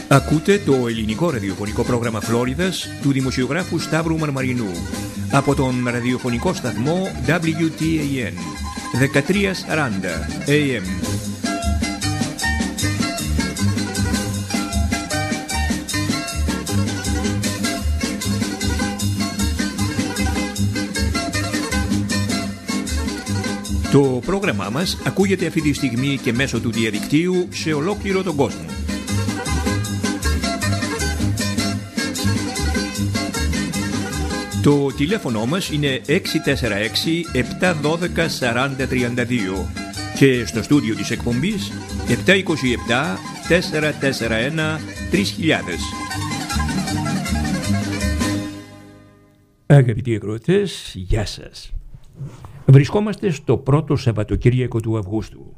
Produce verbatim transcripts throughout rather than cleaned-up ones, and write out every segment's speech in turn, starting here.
Ακούτε το ελληνικό ραδιοφωνικό πρόγραμμα Φλόριδας του δημοσιογράφου Σταύρου Μαρμαρινού από τον ραδιοφωνικό σταθμό ντάμπλιου τι έι εν δεκατρία σαράντα έι εμ. Το πρόγραμμά μας ακούγεται αυτή τη στιγμή και μέσω του διαδικτύου σε ολόκληρο τον κόσμο. Το τηλέφωνο μας είναι έξι τέσσερα έξι επτά ένα δύο τέσσερα μηδέν τρία δύο και στο στούντιο της εκπομπής επτά δύο επτά τέσσερα τέσσερα ένα τρία χιλιάδες. Αγαπητοί ακροατές, γεια σας. Βρισκόμαστε στο πρώτο Σαββατοκύριακο του Αυγούστου.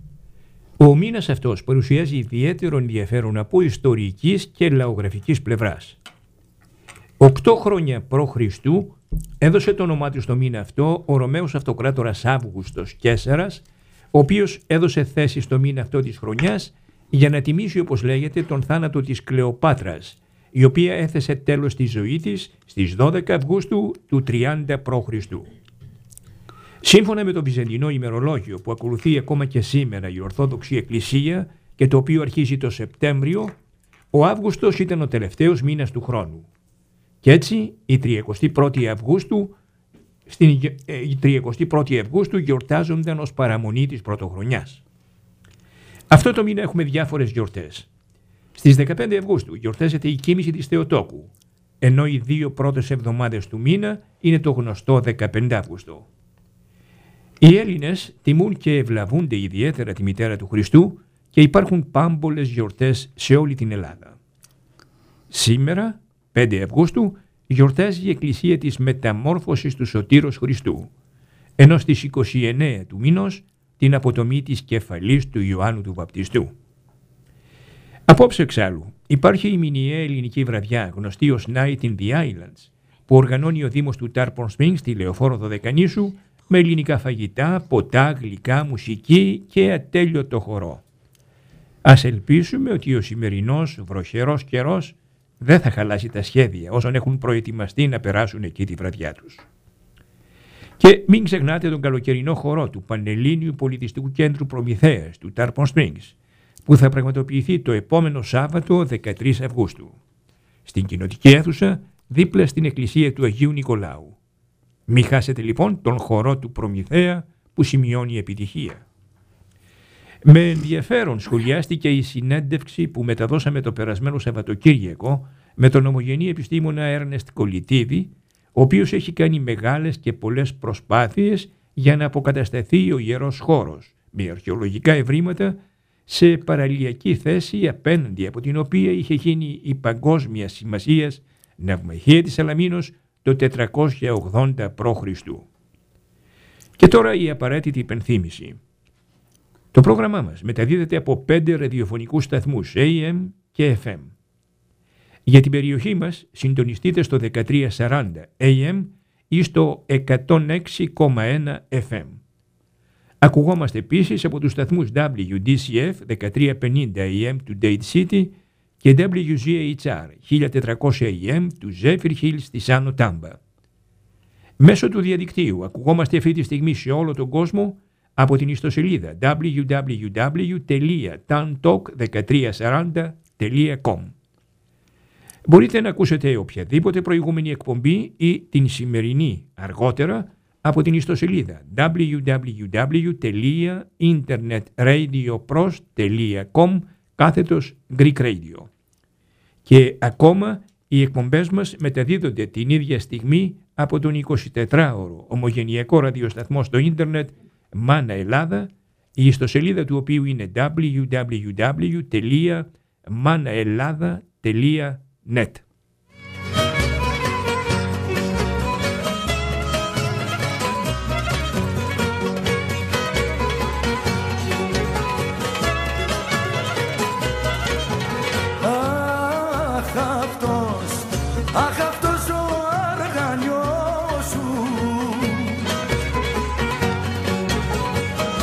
Ο μήνας αυτός παρουσιάζει ιδιαίτερο ενδιαφέρον από ιστορικής και λαογραφικής πλευράς. Οκτώ χρόνια π.Χ. έδωσε το όνομά του στο μήνα αυτό ο Ρωμαίος αυτοκράτορας Αύγουστος Καίσαρας, ο οποίος έδωσε θέση στο μήνα αυτό της χρονιάς για να τιμήσει, όπως λέγεται, τον θάνατο της Κλεοπάτρας, η οποία έθεσε τέλος στη ζωή της στις δώδεκα Αυγούστου του τριάντα π.Χ. Σύμφωνα με το Βυζαντινό ημερολόγιο που ακολουθεί ακόμα και σήμερα η Ορθόδοξη Εκκλησία και το οποίο αρχίζει το Σεπτέμβριο, ο Αύγουστος ήταν ο τελευταίος μήνας του χρόνου. Και έτσι η τριαντάτη πρώτη Αυγούστου, στην, η τριαντάτη πρώτη Αυγούστου γιορτάζονταν ως παραμονή της πρωτοχρονιάς. Αυτό το μήνα έχουμε διάφορες γιορτές. Στις δεκαπέντε Αυγούστου γιορτάζεται η κοίμηση της Θεοτόκου, ενώ οι δύο πρώτες εβδομάδες του μήνα είναι το γνωστό δεκαπέντε Αυγούστου. Οι Έλληνες τιμούν και ευλαβούνται ιδιαίτερα τη μητέρα του Χριστού και υπάρχουν πάμπολες γιορτές σε όλη την Ελλάδα. Σήμερα, πέντε Αυγούστου, γιορτάζει η Εκκλησία της Μεταμόρφωσης του Σωτήρος Χριστού, ενώ στις είκοσι εννέα του μήνος την αποτομή της κεφαλής του Ιωάννου του Βαπτιστού. Απόψε εξάλλου υπάρχει η μηνιαία ελληνική βραδιά γνωστή ως Night in the Islands, που οργανώνει ο Δήμος του Tarpon Springs στη Λεωφόρο Δωδεκανήσου με ελληνικά φαγητά, ποτά, γλυκά, μουσική και ατέλειωτο χορό. Ας ελπίσουμε ότι ο σημερινός βροχερός καιρός δεν θα χαλάσει τα σχέδια όσων έχουν προετοιμαστεί να περάσουν εκεί τη βραδιά τους. Και μην ξεχνάτε τον καλοκαιρινό χορό του Πανελλήνιου Πολιτιστικού Κέντρου Προμηθέας του Tarpon Springs, που θα πραγματοποιηθεί το επόμενο Σάββατο δεκατρείς Αυγούστου, στην κοινοτική αίθουσα δίπλα στην εκκλησία του Αγίου Νικολάου. Μην χάσετε λοιπόν τον χορό του Προμηθέα που σημειώνει επιτυχία. Με ενδιαφέρον σχολιάστηκε η συνέντευξη που μεταδώσαμε το περασμένο Σαββατοκύριακο με τον ομογενή επιστήμονα Έρνεστ Κολιτίδη, ο οποίος έχει κάνει μεγάλες και πολλές προσπάθειες για να αποκατασταθεί ο ιερός χώρος με αρχαιολογικά ευρήματα σε παραλιακή θέση απέναντι από την οποία είχε γίνει η παγκόσμια σημασίας ναυμαχία της Σαλαμίνος το τετρακόσια ογδόντα π.Χ. Και τώρα η απαραίτητη υπενθύμηση. Το πρόγραμμά μας μεταδίδεται από πέντε ραδιοφωνικούς σταθμούς έι εμ και εφ εμ. Για την περιοχή μας συντονιστείτε στο δεκατρία σαράντα έι εμ ή στο εκατόν έξι κόμμα ένα εφ εμ. Ακουγόμαστε επίσης από τους σταθμούς ντάμπλιου ντι σι εφ δεκατρία πενήντα έι εμ του Dade City και ντάμπλιου ζι έιτς αρ χίλια τετρακόσια έι εμ του Zephyr Hills στη Άνω Τάμπα. Μέσω του διαδικτύου ακουγόμαστε αυτή τη στιγμή σε όλο τον κόσμο από την ιστοσελίδα ντάμπλιου ντάμπλιου ντάμπλιου τελεία τάν τοκ δεκατρία σαράντα τελεία κομ. Μπορείτε να ακούσετε οποιαδήποτε προηγούμενη εκπομπή ή την σημερινή αργότερα από την ιστοσελίδα ντάμπλιου ντάμπλιου ντάμπλιου τελεία internetradiopros τελεία κομ κάθετος Greek Radio. Και ακόμα οι εκπομπές μας μεταδίδονται την ίδια στιγμή από τον εικοσιτετράωρο ομογενειακό ραδιοσταθμό στο ίντερνετ Μάνα Ελλάδα, η ιστοσελίδα του οποίου είναι ντάμπλιου ντάμπλιου ντάμπλιου τελεία μάναελλάδα τελεία νετ.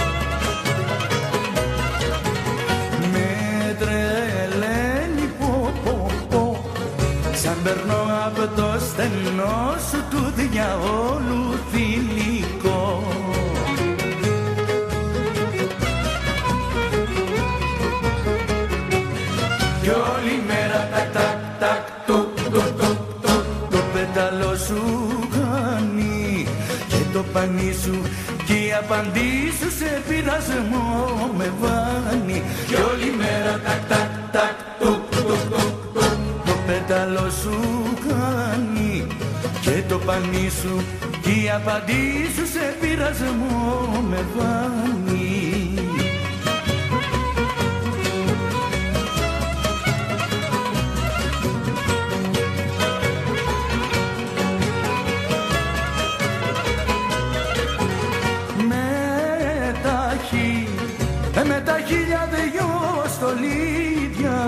Με τρελαίνει πως σαν περνώ από το στενό σου του διαόλου θηλυκό. Κι όλη μέρα τακ τακ τακ τουκ τουκ τουκ τουκ το πέταλο σου κάνει και το πανί σου κι η απαντή σου σε πειρασμό με βάνει. Κι όλη μέρα τακ τακ τακ τουκ τουκ τουκ τουκ το πέταλο σου κάνει και το πανί σου κι η απαντή σου σε πειρασμό με βάνει. Με τα χίλια δυο στολίδια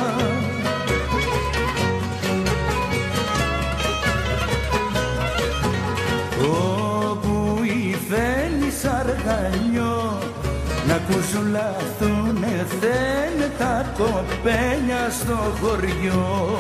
όπου ηθέλεις αργαλιό να κουζουλαθούνε θένε τα κοπέλια στο χωριό.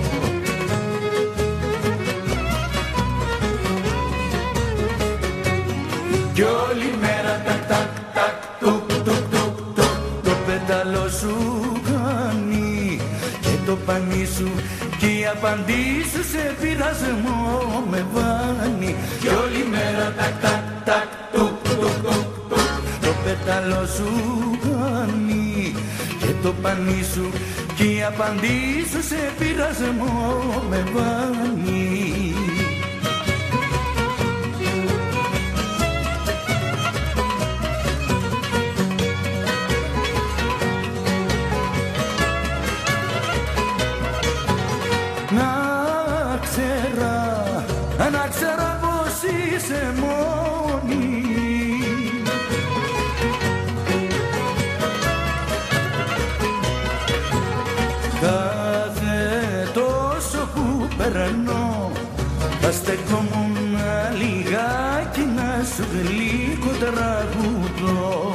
Κι όλη μέρα τακ τακ τακ τουκ τουκ τουκ τουκ το πέταλο σου κάνει και το πανί σου κι η απαντή σου σε πειρασμό με βάνει. Κι όλη μέρα τακ τακ τακ τουκ τουκ τουκ τουκ το πέταλο σου κάνει και το πανί σου κι η απαντή σου σε πειρασμό με βάνει. Να ξέρω πως είσαι μόνη κάθε τόσο που περνώ θα στεκόμουν λιγάκι να σου γλύκω τραγουδώ.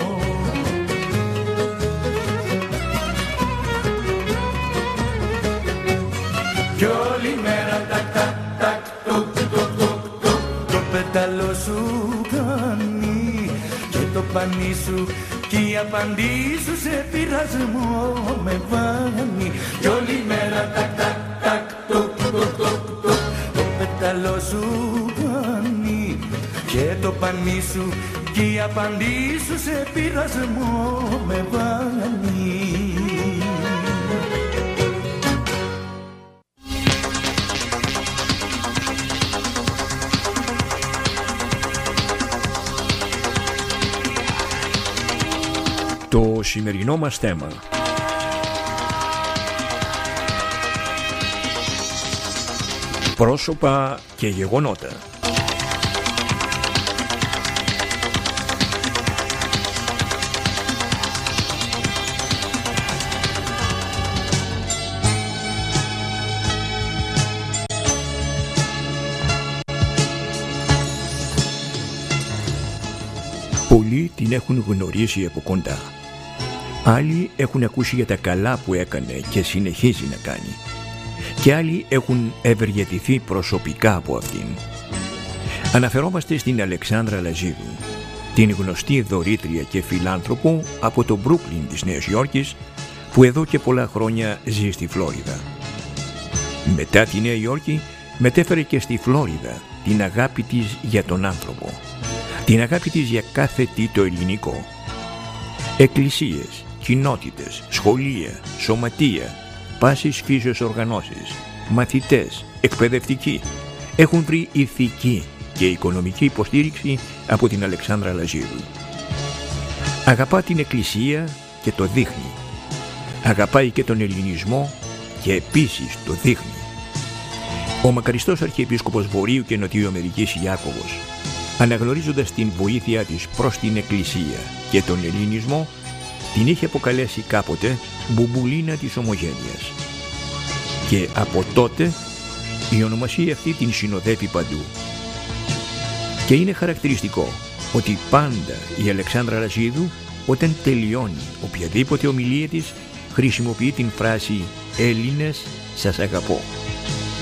Κι όλη μέρα τακ τακ τακ τουκ τουκ τουκ τουκ το πέταλο σου κάνει και το πανί σου κι η απαντή σου σε πειρασμό με βάνει. Κι όλη μέρα τακ τακ τακ τουκ τουκ τουκ τουκ το πέταλο σου κάνει και το πανί σου κι η απαντή σου σε πειρασμό με βάνει. Το σημερινό μας θέμα. Πρόσωπα και γεγονότα. Πολλοί την έχουν γνωρίσει από κοντά. Άλλοι έχουν ακούσει για τα καλά που έκανε και συνεχίζει να κάνει. Και άλλοι έχουν ευεργετηθεί προσωπικά από αυτήν. Αναφερόμαστε στην Αλεξάνδρα Λαζίδου, την γνωστή δωρήτρια και φιλάνθρωπο από το Μπρούκλιν της Νέας Υόρκης, που εδώ και πολλά χρόνια ζει στη Φλόριδα. Μετά τη Νέα Υόρκη μετέφερε και στη Φλόριδα την αγάπη της για τον άνθρωπο, την αγάπη της για κάθε τι το ελληνικό. Εκκλησίες, κοινότητες, σχολεία, σωματεία, πάσης φύσεως οργανώσεις, μαθητές, εκπαιδευτικοί έχουν βρει ηθική και οικονομική υποστήριξη από την Αλεξάνδρα Λαζίδου. Αγαπά την Εκκλησία και το δείχνει. Αγαπάει και τον ελληνισμό και επίσης το δείχνει. Ο μακαριστός Αρχιεπίσκοπος Βορείου και Νοτιού Αμερικής Ιάκωβος, αναγνωρίζοντας την βοήθειά της προς την Εκκλησία και τον ελληνισμό, την είχε αποκαλέσει κάποτε μπουμπουλίνα της Ομογένειας. Και από τότε η ονομασία αυτή την συνοδεύει παντού. Και είναι χαρακτηριστικό ότι πάντα η Αλεξάνδρα Λαζίδου, όταν τελειώνει οποιαδήποτε ομιλία της, χρησιμοποιεί την φράση «Έλληνες, σας αγαπώ».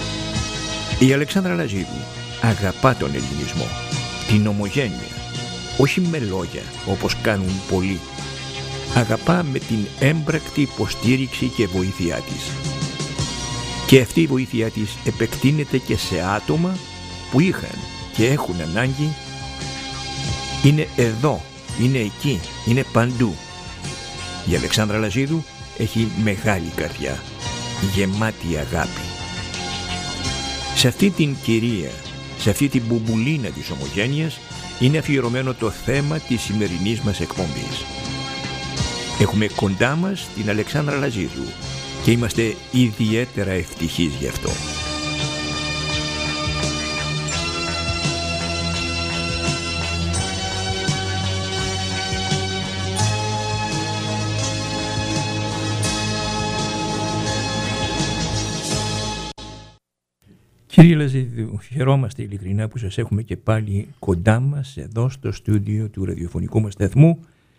Η Αλεξάνδρα Λαζίδου αγαπά τον ελληνισμό, την ομογένεια, όχι με λόγια όπως κάνουν πολλοί. Αγαπά με την έμπρακτη υποστήριξη και βοήθειά της. Και αυτή η βοήθειά της επεκτείνεται και σε άτομα που είχαν και έχουν ανάγκη. Είναι εδώ, είναι εκεί, είναι παντού. Η Αλεξάνδρα Λαζίδου έχει μεγάλη καρδιά, γεμάτη αγάπη. Σε αυτή την κυρία, σε αυτή την μπουμπουλίνα της ομογένειας είναι αφιερωμένο το θέμα της σημερινής μας εκπομπής. Έχουμε κοντά μας την Αλεξάνδρα Λαζίδου και είμαστε ιδιαίτερα ευτυχείς γι' αυτό. Κύριε Λαζίδου, χαιρόμαστε ειλικρινά που σας έχουμε και πάλι κοντά μας εδώ στο στούντιο του ραδιοφωνικού μας σταθμού.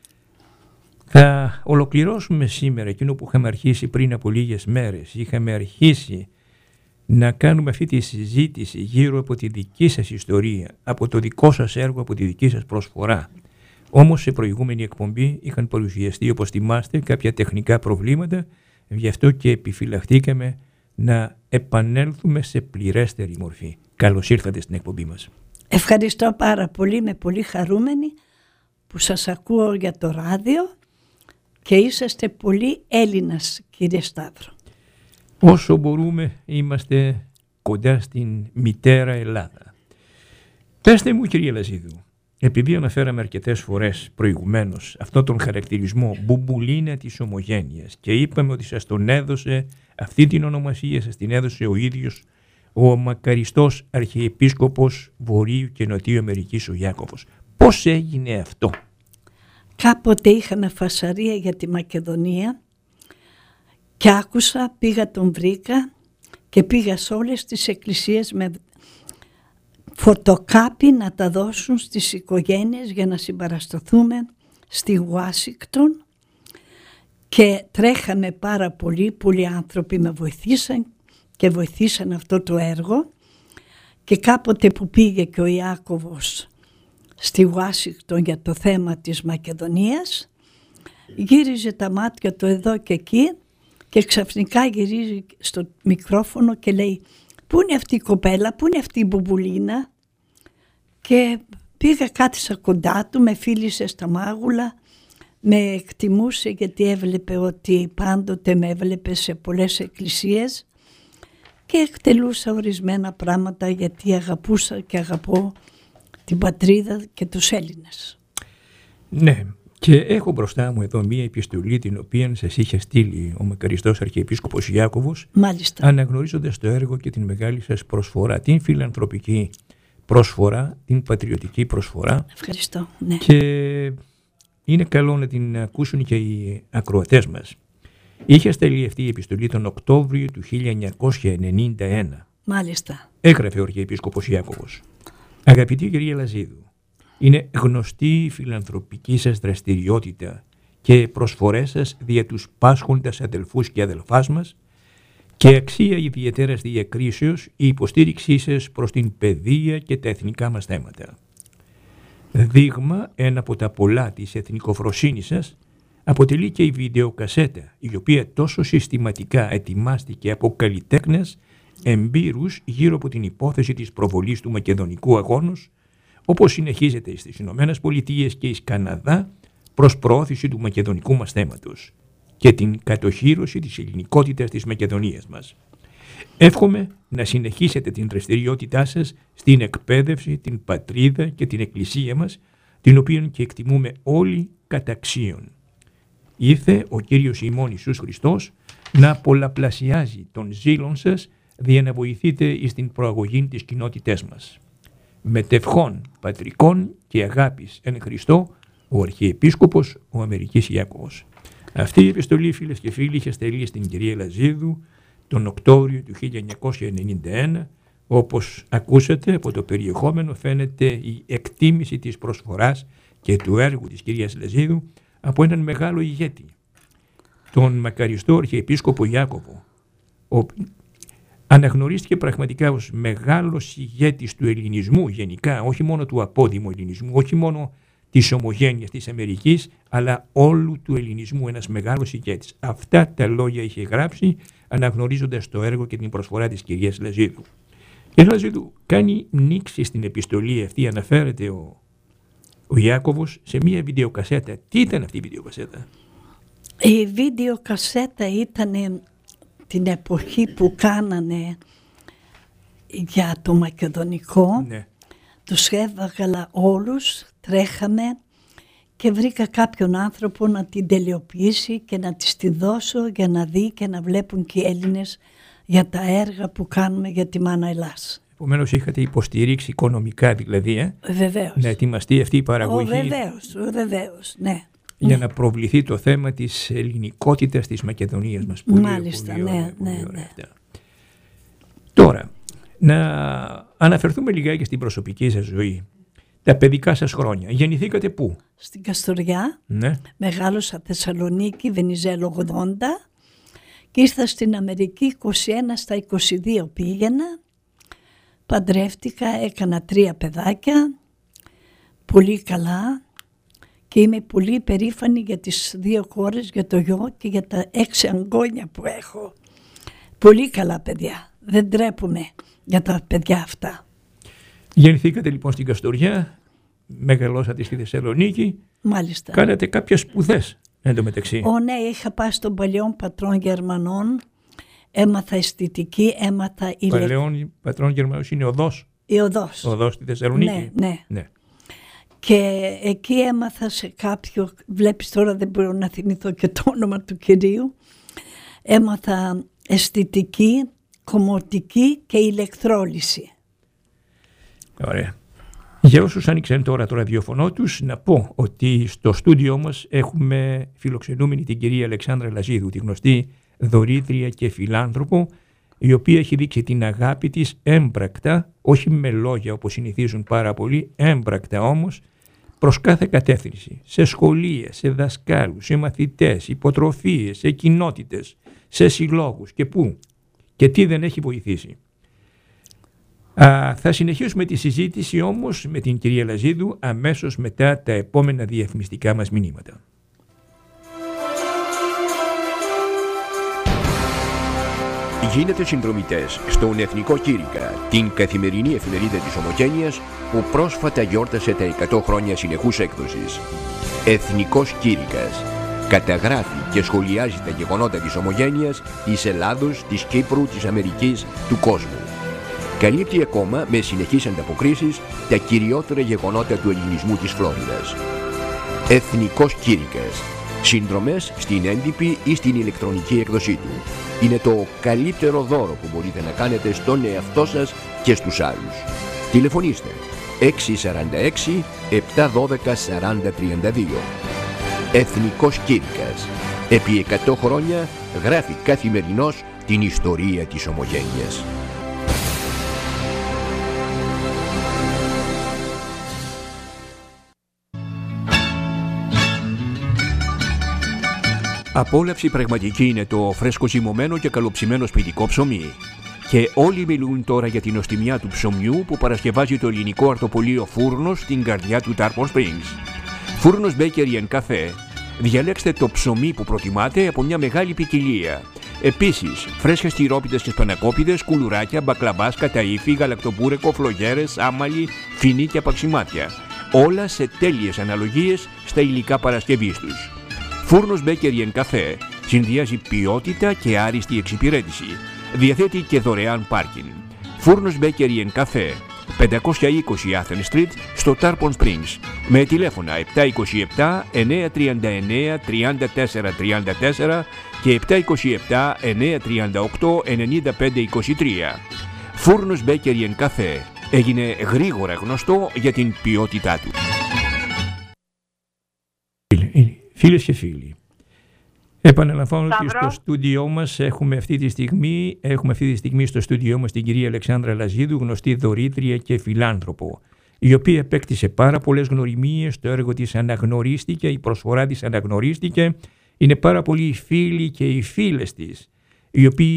Θα ολοκληρώσουμε σήμερα εκείνο που είχαμε αρχίσει πριν από λίγες μέρες. Είχαμε αρχίσει να κάνουμε αυτή τη συζήτηση γύρω από τη δική σας ιστορία, από το δικό σας έργο, από τη δική σας προσφορά. Όμως σε προηγούμενη εκπομπή είχαν παρουσιαστεί, όπως θυμάστε, κάποια τεχνικά προβλήματα, γι' αυτό και επιφυλαχτήκαμε να επανέλθουμε σε πληρέστερη μορφή. Καλώς ήρθατε στην εκπομπή μας. Ευχαριστώ πάρα πολύ, είμαι πολύ χαρούμενη που σας ακούω για το ράδιο και είσαστε πολύ Έλληνας, κύριε Σταύρο. Όσο μπορούμε είμαστε κοντά στην μητέρα Ελλάδα. Πέστε μου, κύριε Λαζίδου, επειδή αναφέραμε αρκετές φορές προηγουμένως αυτό τον χαρακτηρισμό μπουμπουλίνα της ομογένειας και είπαμε ότι σας τον έδωσε, αυτή την ονομασία σας την έδωσε ο ίδιος ο μακαριστός Αρχιεπίσκοπος Βορείου και Νοτιού Αμερικής, ο Ιάκωβος. Πώς έγινε αυτό? Κάποτε είχαμε φασαρία για τη Μακεδονία και άκουσα, πήγα τον βρήκα και πήγα σε όλες τις εκκλησίες με φωτοκάπη να τα δώσουν στις οικογένειες για να συμπαρασταθούμε στη Ουάσιγκτον και τρέχαμε πάρα πολύ, πολλοί άνθρωποι με βοηθήσαν και βοηθήσαν αυτό το έργο και κάποτε που πήγε και ο Ιάκωβος στη Ουάσιγκτον για το θέμα της Μακεδονίας γύριζε τα μάτια του εδώ και εκεί και ξαφνικά γυρίζει στο μικρόφωνο και λέει «Πού είναι αυτή η κοπέλα, πού είναι αυτή η μπουμπουλίνα?» Και πήγα, κάθισα κοντά του, με φίλησε στα μάγουλα, με εκτιμούσε γιατί έβλεπε ότι πάντοτε με έβλεπε σε πολλές εκκλησίες και εκτελούσα ορισμένα πράγματα γιατί αγαπούσα και αγαπώ την πατρίδα και τους Έλληνες. Ναι, και έχω μπροστά μου εδώ μία επιστολή την οποία σας είχε στείλει ο μακαριστός Αρχιεπίσκοπος Ιάκωβος, μάλιστα, αναγνωρίζοντας το έργο και την μεγάλη σας προσφορά, την φιλανθρωπική προσφορά, την πατριωτική προσφορά. Ευχαριστώ, ναι. Και είναι καλό να την ακούσουν και οι ακροατές μας. Είχε στελεί αυτή η επιστολή τον Οκτώβριο του χίλια εννιακόσια ενενήντα ένα. Μάλιστα. Έγραφε ο Αρχιεπίσκοπος Ιάκωβος. Αγαπητή κυρία Λαζίδου, είναι γνωστή η φιλανθρωπική σας δραστηριότητα και προσφορές σας δια τους πάσχοντας αδελφούς και αδελφάς μας και αξία ιδιαιτέρας διακρίσεως η υποστήριξή σας προς την παιδεία και τα εθνικά μας θέματα. Δείγμα, ένα από τα πολλά της εθνικοφροσύνης σας, αποτελεί και η βιντεοκασέτα, η οποία τόσο συστηματικά ετοιμάστηκε από καλλιτέχνες εμπειρούς γύρω από την υπόθεση της προβολής του Μακεδονικού αγώνος, όπως συνεχίζεται στις Ηνωμένες Πολιτείες και εις Καναδά προς προώθηση του μακεδονικού μας θέματος και την κατοχύρωση της ελληνικότητας της Μακεδονίας μας. Εύχομαι να συνεχίσετε την δραστηριότητά σας στην εκπαίδευση, την πατρίδα και την εκκλησία μας, την οποία και εκτιμούμε όλοι καταξίων. Ήρθε ο Κύριος ημών Ιησούς Χριστός να πολλαπλασιάζει τον ζήλον σας δια να βοηθείτε εις την προαγωγή της κοινότητές μας. Με τευχών πατρικών και αγάπης εν Χριστώ, ο Αρχιεπίσκοπος ο Αμερικής Ιάκωβος. Αυτή η επιστολή, φίλες και φίλοι, είχε στελεί στην κυρία Λαζίδου τον Οκτώβριο του χίλια εννιακόσια ενενήντα ένα. Όπως ακούσατε από το περιεχόμενο φαίνεται η εκτίμηση της προσφοράς και του έργου της κυρίας Λαζίδου από έναν μεγάλο ηγέτη, τον μακαριστό Αρχιεπίσκοπο Ιάκωβο, ο, Αναγνωρίστηκε πραγματικά ως μεγάλος ηγέτης του ελληνισμού γενικά, όχι μόνο του απόδημου ελληνισμού, όχι μόνο της ομογένειας της Αμερικής, αλλά όλου του ελληνισμού, ένας μεγάλος ηγέτης. Αυτά τα λόγια είχε γράψει αναγνωρίζοντας το έργο και την προσφορά της κυρίας Λαζίδου. Η Λαζίδου κάνει νήξη στην επιστολή αυτή, αναφέρεται ο, ο Ιάκωβος σε μία βιντεοκασέτα. Τι ήταν αυτή η βιντεοκασέτα? Η βιντεοκασέτα ήταν την εποχή που κάνανε για το μακεδονικό. Ναι. Τους έβαγαλα όλους, τρέχαμε και βρήκα κάποιον άνθρωπο να την τελειοποιήσει και να της τη δώσω για να δει και να βλέπουν και οι Έλληνες για τα έργα που κάνουμε για τη Μάνα Ελλάς. Επομένως είχατε υποστηρίξει οικονομικά δηλαδή, ε? Βεβαίως. Να ετοιμαστεί αυτή η παραγωγή. Ο, βεβαίως, ο, βεβαίως, ναι. Για ναι. να προβληθεί το θέμα της ελληνικότητας της Μακεδονίας μας. Πολύ, Μάλιστα, πολύ ωραία, ναι, ναι, ναι. Τώρα, να αναφερθούμε λιγάκι στην προσωπική σας ζωή. Τα παιδικά σας χρόνια. Γεννηθήκατε πού? Στην Καστοριά. Ναι. Μεγάλωσα Θεσσαλονίκη, Βενιζέλο ογδόντα και ήρθα στην Αμερική είκοσι ένα στα είκοσι δύο πήγαινα. Παντρεύτηκα, έκανα τρία παιδάκια, πολύ καλά και είμαι πολύ περήφανη για τις δύο κόρες, για το γιο και για τα έξι αγγόνια που έχω. Πολύ καλά παιδιά, δεν τρέπουμε για τα παιδιά αυτά. Γεννηθήκατε λοιπόν στην Καστοριά, μεγαλώσατε στη Θεσσαλονίκη. Μάλιστα. Κάνατε κάποιες σπουδές εν τω μεταξύ. Ω ναι, είχα πάει στον παλαιόν πατρόν Γερμανών, έμαθα αισθητική, έμαθα ηλεκτρική. Παλαιόν πατρόν Γερμανός είναι οδός. Η οδός. Οδός στη Θεσσαλονίκη. Ναι, ναι. ναι. Και εκεί έμαθα σε κάποιο, βλέπεις τώρα δεν μπορώ να θυμηθώ και το όνομα του κυρίου, έμαθα αισθητική, κομμωτική και ηλεκτρόλυση. Ωραία. Για όσους άνοιξαν τώρα το ραδιοφωνό τους, να πω ότι στο στούντιό μας έχουμε φιλοξενούμενη την κυρία Αλεξάνδρα Λαζίδου, τη γνωστή δωρήτρια και φιλάνθρωπο, η οποία έχει δείξει την αγάπη της έμπρακτα, όχι με λόγια όπως συνηθίζουν πάρα πολλοί, έμπρακτα όμως, προς κάθε κατεύθυνση, σε σχολεία, σε δασκάλους, σε μαθητές, υποτροφίες, σε κοινότητες, σε συλλόγους και πού και τι δεν έχει βοηθήσει. Α, θα συνεχίσουμε τη συζήτηση όμως με την κυρία Λαζίδου αμέσως μετά τα επόμενα διαφημιστικά μας μηνύματα. Γίνετε συνδρομητές στον Εθνικό Κήρυκα, την καθημερινή εφημερίδα της Ομογένειας που πρόσφατα γιόρτασε τα εκατό χρόνια συνεχούς έκδοσης. Εθνικός Κήρυκας καταγράφει και σχολιάζει τα γεγονότα της Ομογένειας, της Ελλάδος, της Κύπρου, της Αμερικής, του κόσμου. Καλύπτει ακόμα με συνεχείς ανταποκρίσεις τα κυριότερα γεγονότα του ελληνισμού της Φλόριδας. Εθνικός Κήρυκας. Συνδρομές στην έντυπη ή στην ηλεκτρονική έκδοσή του. Είναι το καλύτερο δώρο που μπορείτε να κάνετε στον εαυτό σας και στους άλλους. Τηλεφωνήστε έξι τέσσερα έξι επτά ένα δύο τέσσερα μηδέν τρία δύο. Εθνικός Κήρυκας. Επί εκατό χρόνια γράφει καθημερινώς την ιστορία της Ομογένειας. Απόλαυση πραγματική είναι το φρέσκο ζυμωμένο και καλοψημένο σπιτικό ψωμί. Και όλοι μιλούν τώρα για την νοστιμιά του ψωμιού που παρασκευάζει το ελληνικό αρτοπολείο Φούρνος στην καρδιά του Tarpon Springs. Φούρνος Bakery and Cafe. Διαλέξτε το ψωμί που προτιμάτε από μια μεγάλη ποικιλία. Επίσης, φρέσκες τυρόπιτες και σπανακόπιδες, κουλουράκια, μπακλαμπάς, καταΐφι, γαλακτοπούρεκο, φλογέρες, άμαλι, φινί και απαξιμάτια. Όλα σε τέλειες αναλογίες στα υλικά παρασκευής τους. Φούρνος Bakery and Cafe συνδυάζει ποιότητα και άριστη εξυπηρέτηση. Διαθέτει και δωρεάν πάρκινγκ. Φούρνος Bakery and Cafe, πεντακόσια είκοσι Athens Street στο Tarpon Springs. Με τηλέφωνα επτά δύο επτά εννιά τρία εννιά τρία τέσσερα τρία τέσσερα και επτά δύο επτά εννιά τρία οκτώ εννιά πέντε είκοσι τρία. Φούρνος Bakery and Cafe έγινε γρήγορα γνωστό για την ποιότητά του. Φίλες και φίλοι, επαναλαμβάνω ότι στο στούντιό μας έχουμε αυτή τη στιγμή, έχουμε αυτή τη στιγμή στο στούντιό μας την κυρία Αλεξάνδρα Λαζίδου, γνωστή δωρήτρια και φιλάνθρωπο, η οποία επέκτησε πάρα πολλές γνωριμίες, το έργο της αναγνωρίστηκε, η προσφορά της αναγνωρίστηκε, είναι πάρα πολλοί οι φίλοι και οι φίλες της, οι οποίοι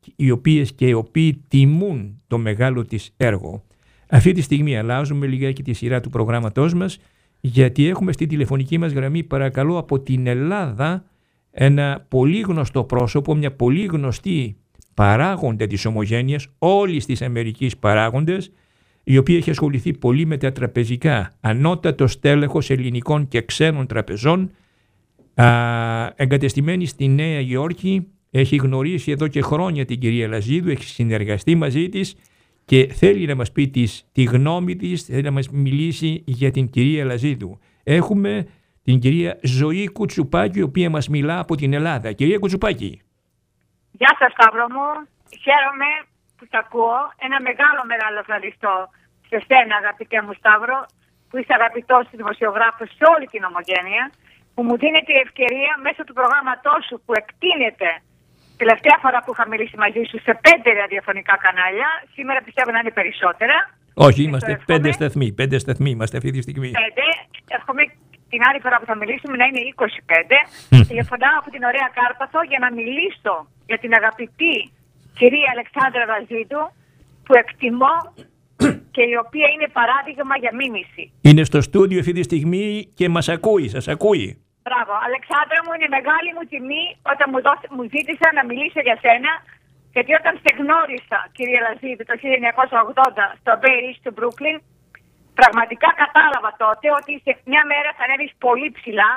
οι οποίες και οι οποίοι τιμούν το μεγάλο της έργο. Αυτή τη στιγμή αλλάζουμε λιγάκι τη σειρά του προγράμματός μας, γιατί έχουμε στη τηλεφωνική μας γραμμή, παρακαλώ, από την Ελλάδα ένα πολύ γνωστό πρόσωπο, μια πολύ γνωστή παράγοντα της ομογένειας, όλης της Αμερικής παράγοντες, η οποία έχει ασχοληθεί πολύ με τα τραπεζικά, ανώτατο στέλεχος ελληνικών και ξένων τραπεζών, α, εγκατεστημένη στη Νέα Υόρκη, έχει γνωρίσει εδώ και χρόνια την κυρία Λαζίδου, έχει συνεργαστεί μαζί της και θέλει να μας πει της, τη γνώμη της, θέλει να μας μιλήσει για την κυρία Λαζίδου. Έχουμε την κυρία Ζωή Κουτσουπάκη, η οποία μας μιλά από την Ελλάδα. Κυρία Κουτσουπάκη. Γεια σας, Σταύρο μου. Χαίρομαι που σ' ακούω. Ένα μεγάλο μεγάλο ευχαριστώ σε σένα, αγαπητέ μου Σταύρο, που είσαι αγαπητός δημοσιογράφος σε όλη την ομογένεια, που μου δίνεται η ευκαιρία μέσω του προγράμματός σου που εκτείνεται τελευταία φορά που είχα μιλήσει μαζί σου σε πέντε ραδιοφωνικά κανάλια. Σήμερα πιστεύω να είναι περισσότερα. Όχι, είμαστε πέντε σταθμοί. Πέντε σταθμοί είμαστε αυτή τη στιγμή. Πέντε. Εύχομαι την άλλη φορά που θα μιλήσουμε να είναι είκοσι πέντε. Τηλεφωνάω από την ωραία Κάρπαθο για να μιλήσω για την αγαπητή κυρία Αλεξάνδρα Λαζίδου, που εκτιμώ και η οποία είναι παράδειγμα για μίμηση. Είναι στο στούντιο αυτή τη στιγμή και μας ακούει, σας ακούει. Μπράβο. Αλεξάνδρα μου, είναι μεγάλη μου τιμή όταν μου, δώσε, μου ζήτησα να μιλήσω για σένα, γιατί όταν σε γνώρισα, κυρία Λαζίδου, το χίλια εννιακόσια ογδόντα στο Bay Ridge του Brooklyn, πραγματικά κατάλαβα τότε ότι σε μια μέρα θα ανέβεις πολύ ψηλά,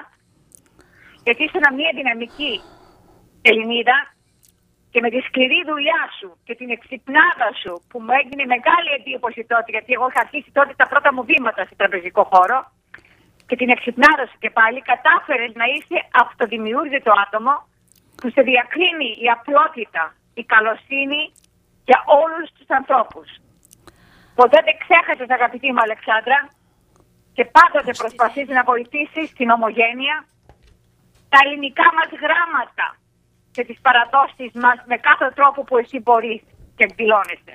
γιατί ήσουν μια δυναμική Ελληνίδα και με τη σκληρή δουλειά σου και την εξυπνάδα σου, που μου έγινε μεγάλη εντύπωση τότε, γιατί εγώ είχα αρχίσει τότε τα πρώτα μου βήματα στο τραπεζικό χώρο, και την εξυπνάδα σου και πάλι κατάφερες να είσαι αυτοδημιούργητο άτομο που σε διακρίνει η απλότητα, η καλοσύνη για όλους τους ανθρώπους. Ποτέ δεν ξέχασες, αγαπητή μου Αλεξάνδρα, και πάντοτε προσπαθείς να βοηθήσεις την ομογένεια, τα ελληνικά μας γράμματα και τις παραδόσεις μας με κάθε τρόπο που εσύ μπορείς και εκδηλώνεσαι.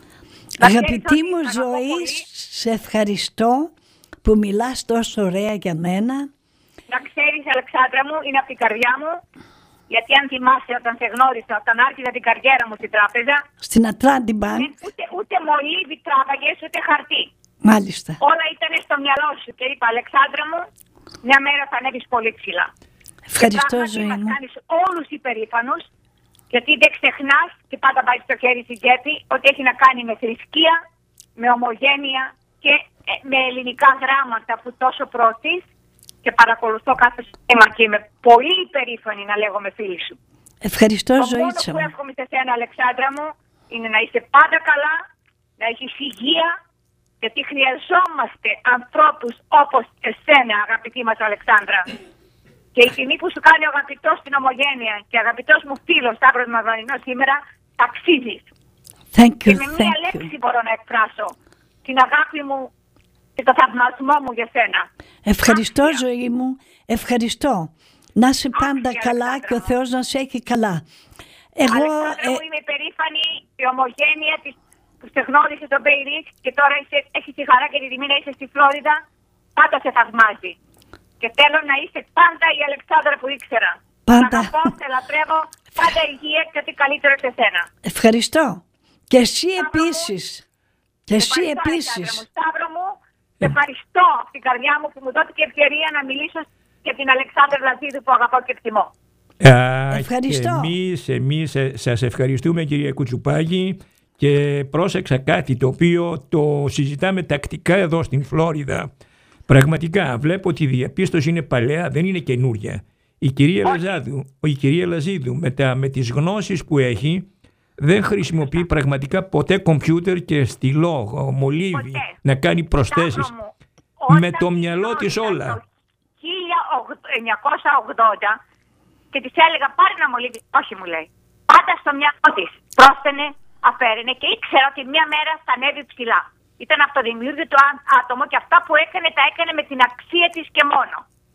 Αγαπητή μου Ζωή, σε ευχαριστώ που μιλάς τόσο ωραία για μένα. Να ξέρεις, Αλεξάνδρα μου, είναι από την καρδιά μου, γιατί αν θυμάσαι όταν σε γνώρισα, όταν άρχισα την καριέρα μου στην τράπεζα, στην Atlantic Bank, ούτε, ούτε μολύβι τράβαγες, ούτε χαρτί. Μάλιστα. Όλα ήταν στο μυαλό σου και είπα, Αλεξάνδρα μου, μια μέρα θα ανέβεις πολύ ψηλά. Ευχαριστώ, και Ζωή μας μου. κάνεις όλους υπερήφανους, γιατί δεν ξεχνάς και πάντα βάζεις το χέρι στην τσέπη ότι έχει να κάνει με θρησκεία, με ομογένεια και ε, με ελληνικά γράμματα που τόσο προωθείς και παρακολουθώ κάθε θέμα και είμαι πολύ υπερήφανη να λέγομαι φίλη σου. Ευχαριστώ, Το Ζωή μόνο μου. που εύχομαι σε σένα, Αλεξάνδρα μου, είναι να είσαι πάντα καλά, να έχεις υγεία, γιατί χρειαζόμαστε ανθρώπους όπως εσένα, αγαπητή μας Αλεξάνδρα. Και η τιμή που σου κάνει ο αγαπητός στην ομογένεια και ο αγαπητός μου φίλος Σταύρος Μαρβανινός σήμερα, ταξίζεις. Thank you, Και με μία thank λέξη you. μπορώ να εκφράσω την αγάπη μου και το θαυμασμό μου για σένα. Ευχαριστώ, Άξια. Ζωή μου. Ευχαριστώ. Να είσαι πάντα Άξια, καλά Αλεξάνδρα και ο μου. Θεός να σε έχει καλά. Εγώ, Αλεξάνδρα μου, ε, είμαι περήφανη η ομογένεια της που σε γνώρισε στο Bay Ridge και τώρα είσαι, έχεις τη χαρά και τη τιμή να είσαι στη Φλόριδα, πάντα σε θαυμάζει. Και θέλω να είσαι πάντα η Αλεξάνδρα που ήξερα. Πάντα. Να αγαπώ, σε λατρεύω, πάντα υγεία και ό,τι καλύτερο σε σένα. ευχαριστώ. Και εσύ Σταύρο μου, επίσης. Και εσύ Ευχαριστώ, επίσης. Αλεξάνδρα μου. Σταύρο μου, σε ευχαριστώ από την καρδιά μου που μου δόθηκε ευκαιρία να μιλήσω για την Αλεξάνδρα Λαζίδου που αγαπώ και εκτιμώ. Α, Ευχαριστώ. Και εμείς, εμείς ε, σας ευχαριστούμε, κυρία Κουτσουπάκη, και πρόσεξα κάτι το οποίο το συζητάμε τακτικά εδώ στην Φλόριδα. Πραγματικά βλέπω ότι η διαπίστωση είναι παλαιά, δεν είναι καινούρια. Η κυρία Λαζάδου, η κυρία Λαζίδου με, τα, με τις γνώσεις που έχει δεν χρησιμοποιεί πραγματικά ποτέ κομπιούτερ και στυλό, μολύβι, Ποτέ. να κάνει προσθέσεις. Σταύρο μου, Με όταν το τη μυαλό της γνώρισα όλα. το χίλια εννιακόσια ογδόντα και της έλεγα πάρε ένα μολύβι. Όχι, μου λέει. Πάντα στο μυαλό της. Πρόσθενε, αφαίρενε και ήξερα ότι μια μέρα θα ανέβει ψηλά. Ήταν αυτοδημιούργητο άτομο και αυτά που έκανε τα έκανε με την αξία της και μόνο.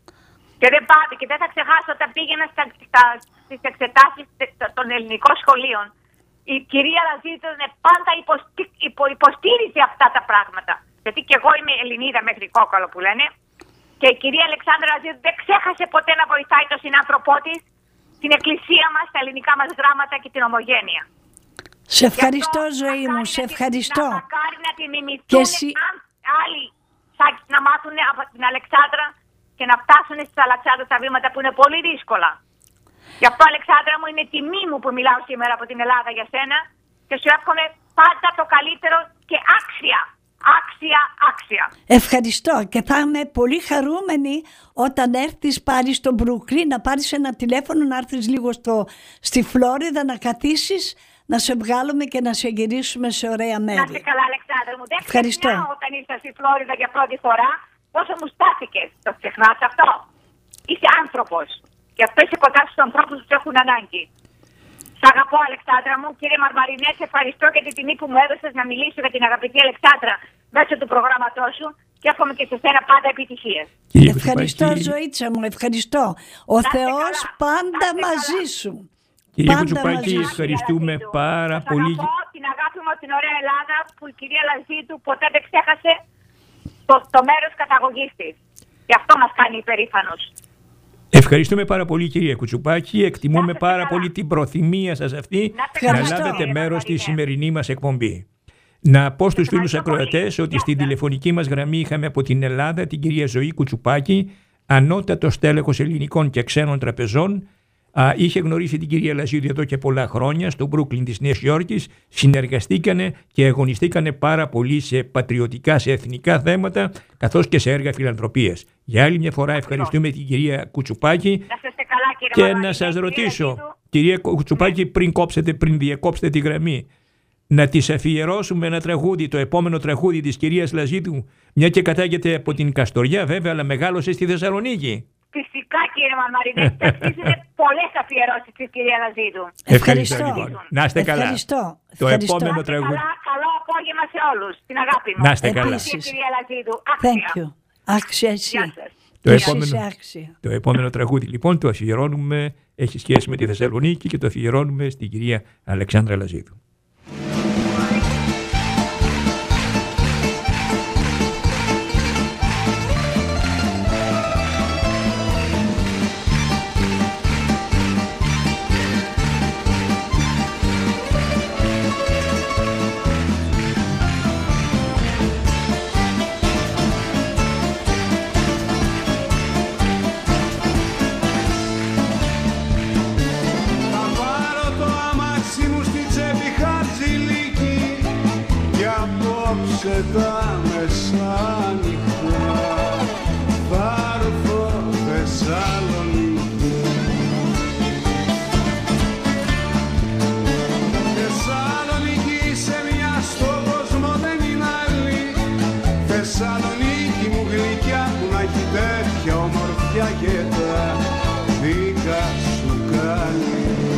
Και δεν πάτε και δεν θα ξεχάσω όταν πήγαινα στα, στα, στις εξετάσεις των ελληνικών σχολείων. Η κυρία Λαζίδου πάντα υποστη, υπο, υποστήριζε αυτά τα πράγματα. Γιατί και εγώ είμαι Ελληνίδα μέχρι κόκαλο που λένε. Και η κυρία Αλεξάνδρα Λαζίδου δεν ξέχασε ποτέ να βοηθάει τον συνάνθρωπό της, την εκκλησία μας, τα ελληνικά μας γράμματα και την ομογένεια. Σε ευχαριστώ ζωή μου, σε ευχαριστώ. Μακάρι να τη μιμηθούν Και εσύ... άλλοι σαν να μάθουν από την Αλεξάνδρα και να φτάσουν στις Αλεξάνδρας τα βήματα που είναι πολύ δύσκολα. Γι' αυτό, Αλεξάνδρα μου, είναι τιμή μου που μιλάω σήμερα από την Ελλάδα για σένα και σου εύχομαι πάντα το καλύτερο και άξια. Άξια, άξια. Ευχαριστώ και θα είμαι πολύ χαρούμενη όταν έρθεις πάλι στο Μπρούκλιν να πάρεις ένα τηλέφωνο, να έρθεις λίγο στο, στη Φλόριδα, να καθίσεις, να σε βγάλουμε και να σε γυρίσουμε σε ωραία μέρη. Να είσαι καλά, Αλεξάνδρα μου. Δεν Ευχαριστώ. ξεχνάω όταν ήρθα στη Φλόριδα για πρώτη φορά πόσο μου στάθηκες. Το ξεχνάς αυτό? Είσαι άνθρωπος και αυτό είσαι κοντά στους ανθρώπους που έχουν ανάγκη. Σ' αγαπώ, Αλεξάνδρα μου. Κύριε Μαρμαρινέ, σε ευχαριστώ για την τιμή που μου έδωσες να μιλήσω για την αγαπητή Αλεξάνδρα μέσω του προγράμματός σου και εύχομαι και σε σένα πάντα επιτυχίες. Ευχαριστώ, Ζωήτσα μου, ευχαριστώ. Ο Θεός πάντα μαζί σου. Κύριε Κουτσουπάκη, ευχαριστούμε πάρα σας πολύ. Αγαπώ την αγάπη μου από την ωραία Ελλάδα που η κυρία Λαζίτου ποτέ δεν ξέχασε το, το μέρος καταγωγής της. Και αυτό μας κάνει υπερήφανος. Ευχαριστούμε πάρα πολύ, κυρία Κουτσουπάκη. Εκτιμούμε πάρα πολύ την προθυμία σας αυτή να, να λάβετε μέρος στη σημερινή μας εκπομπή. Να πω στους φίλους ακροατές ότι στην τηλεφωνική μας γραμμή είχαμε από την Ελλάδα την κυρία Ζωή Κουτσουπάκη, ανώτατο στέλεχος ελληνικών και ξένων τραπεζών. Α, είχε γνωρίσει την κυρία Λαζίδου εδώ και πολλά χρόνια στο Μπρούκλιν της Νέας Υόρκης. Συνεργαστήκανε και αγωνιστήκανε πάρα πολύ σε πατριωτικά, σε εθνικά θέματα, καθώς και σε έργα φιλανθρωπίας. Για άλλη μια φορά ευχαριστούμε την κυρία Κουτσουπάκη. Να είστε καλά, κύριε Και Μαρμαρινέ, να σας κύριε ρωτήσω, Λαζίτου. κυρία Κουτσουπάκη, πριν κόψετε, πριν διακόψετε τη γραμμή, να της αφιερώσουμε ένα τραγούδι, το επόμενο τραγούδι της κυρίας Λαζίδου, μια και κατάγεται από την Καστοριά βέβαια, αλλά μεγάλωσε στη Θεσσαλονίκη. Φυσικά, κύριε Μαρμαρινέ, και αξίζουν πολλές αφιερώσεις της κυρία Λαζίδου. Ευχαριστώ. Λοιπόν. Να είστε καλά. Ευχαριστώ. Το Ευχαριστώ. επόμενο Να είστε τραγούδι. καλά, καλό απόγευμα σε όλους. Την αγάπη μου. Να είστε καλά. Επίσης. Κυρία Λαζίδου, Thank άξια. you. Άξια εσύ. Γεια σας. Το Εσύ επόμενο, είσαι άξια. το επόμενο τραγούδι λοιπόν το αφιερώνουμε, έχει σχέση με τη Θεσσαλονίκη και το αφιερώνουμε στην κυρία Αλεξάνδρα Λαζίδου. Τα μεσάνυχτα θα έρθω Θεσσαλονίκη. Θεσσαλονίκη σε μια στον κόσμο δεν είναι άλλη. Θεσσαλονίκη μου γλυκιά που να έχει τέτοια ομορφιά και τα δικά σου κάνει.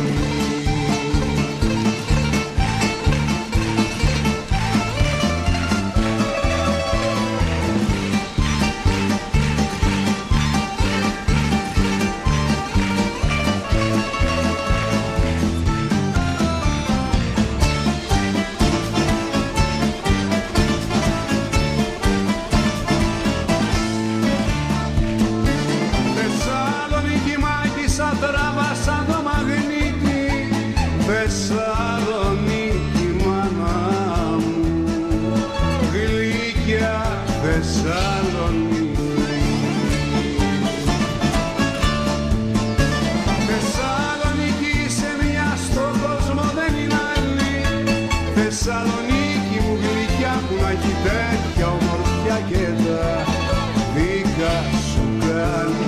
Θεσσαλονίκη μάνα μου, γλυκιά Θεσσαλονίκη. Θεσσαλονίκη σε μια στον κόσμο δεν είναι άλλη. Θεσσαλονίκη μου γλυκιά που να έχει τέτοια ομορφιά και τα δικά σου κάνει.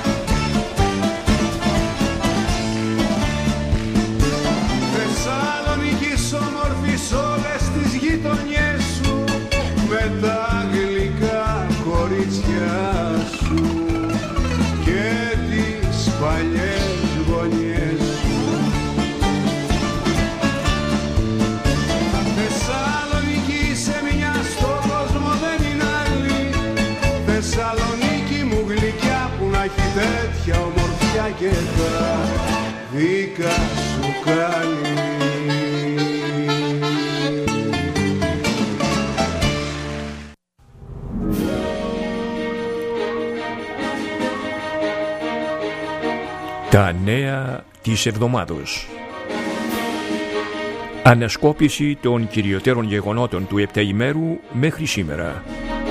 Θεσσαλονίκη και τα δικά σου κάνει. Τα νέα της εβδομάδος. Ανασκόπηση των κυριωτέρων γεγονότων του επταημέρου μέχρι σήμερα.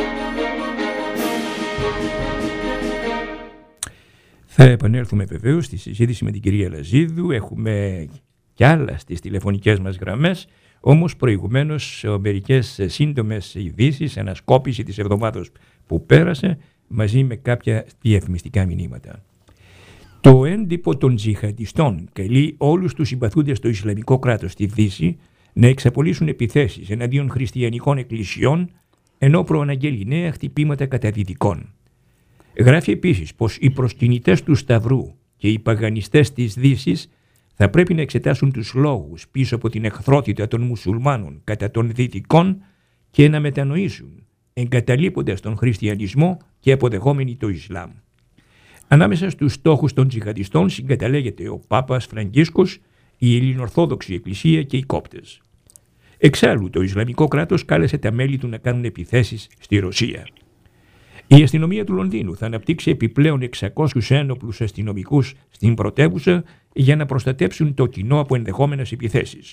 Θα επανέλθουμε βεβαίως στη συζήτηση με την κυρία Λαζίδου. Έχουμε κι άλλα στις τηλεφωνικές μας γραμμές, όμως προηγουμένως μερικές σύντομες ειδήσεις, ανασκόπηση της εβδομάδος που πέρασε μαζί με κάποια διαφημιστικά μηνύματα. Το έντυπο των τζιχαντιστών καλεί όλους τους συμπαθούντες στο Ισλαμικό κράτος στη Δύση να εξαπολύσουν επιθέσεις εναντίον χριστιανικών εκκλησιών, ενώ προαναγγέλει νέα χτυπήματα κατά δυτικών. Γράφει επίσης πως οι προσκυνητές του Σταυρού και οι παγανιστές της Δύσης θα πρέπει να εξετάσουν τους λόγους πίσω από την εχθρότητα των μουσουλμάνων κατά των δυτικών και να μετανοήσουν, εγκαταλείποντας τον χριστιανισμό και αποδεχόμενοι το Ισλάμ. Ανάμεσα στους στόχους των τζιχαντιστών συγκαταλέγεται ο Πάπας Φραγκίσκος, η Ελληνοορθόδοξη Εκκλησία και οι Κόπτες. Εξάλλου, το Ισλαμικό κράτος κάλεσε τα μέλη του να κάνουν επιθέσεις στη Ρωσία. Η αστυνομία του Λονδίνου θα αναπτύξει επιπλέον εξακόσιους ένοπλους αστυνομικούς στην πρωτεύουσα για να προστατέψουν το κοινό από ενδεχόμενες επιθέσεις.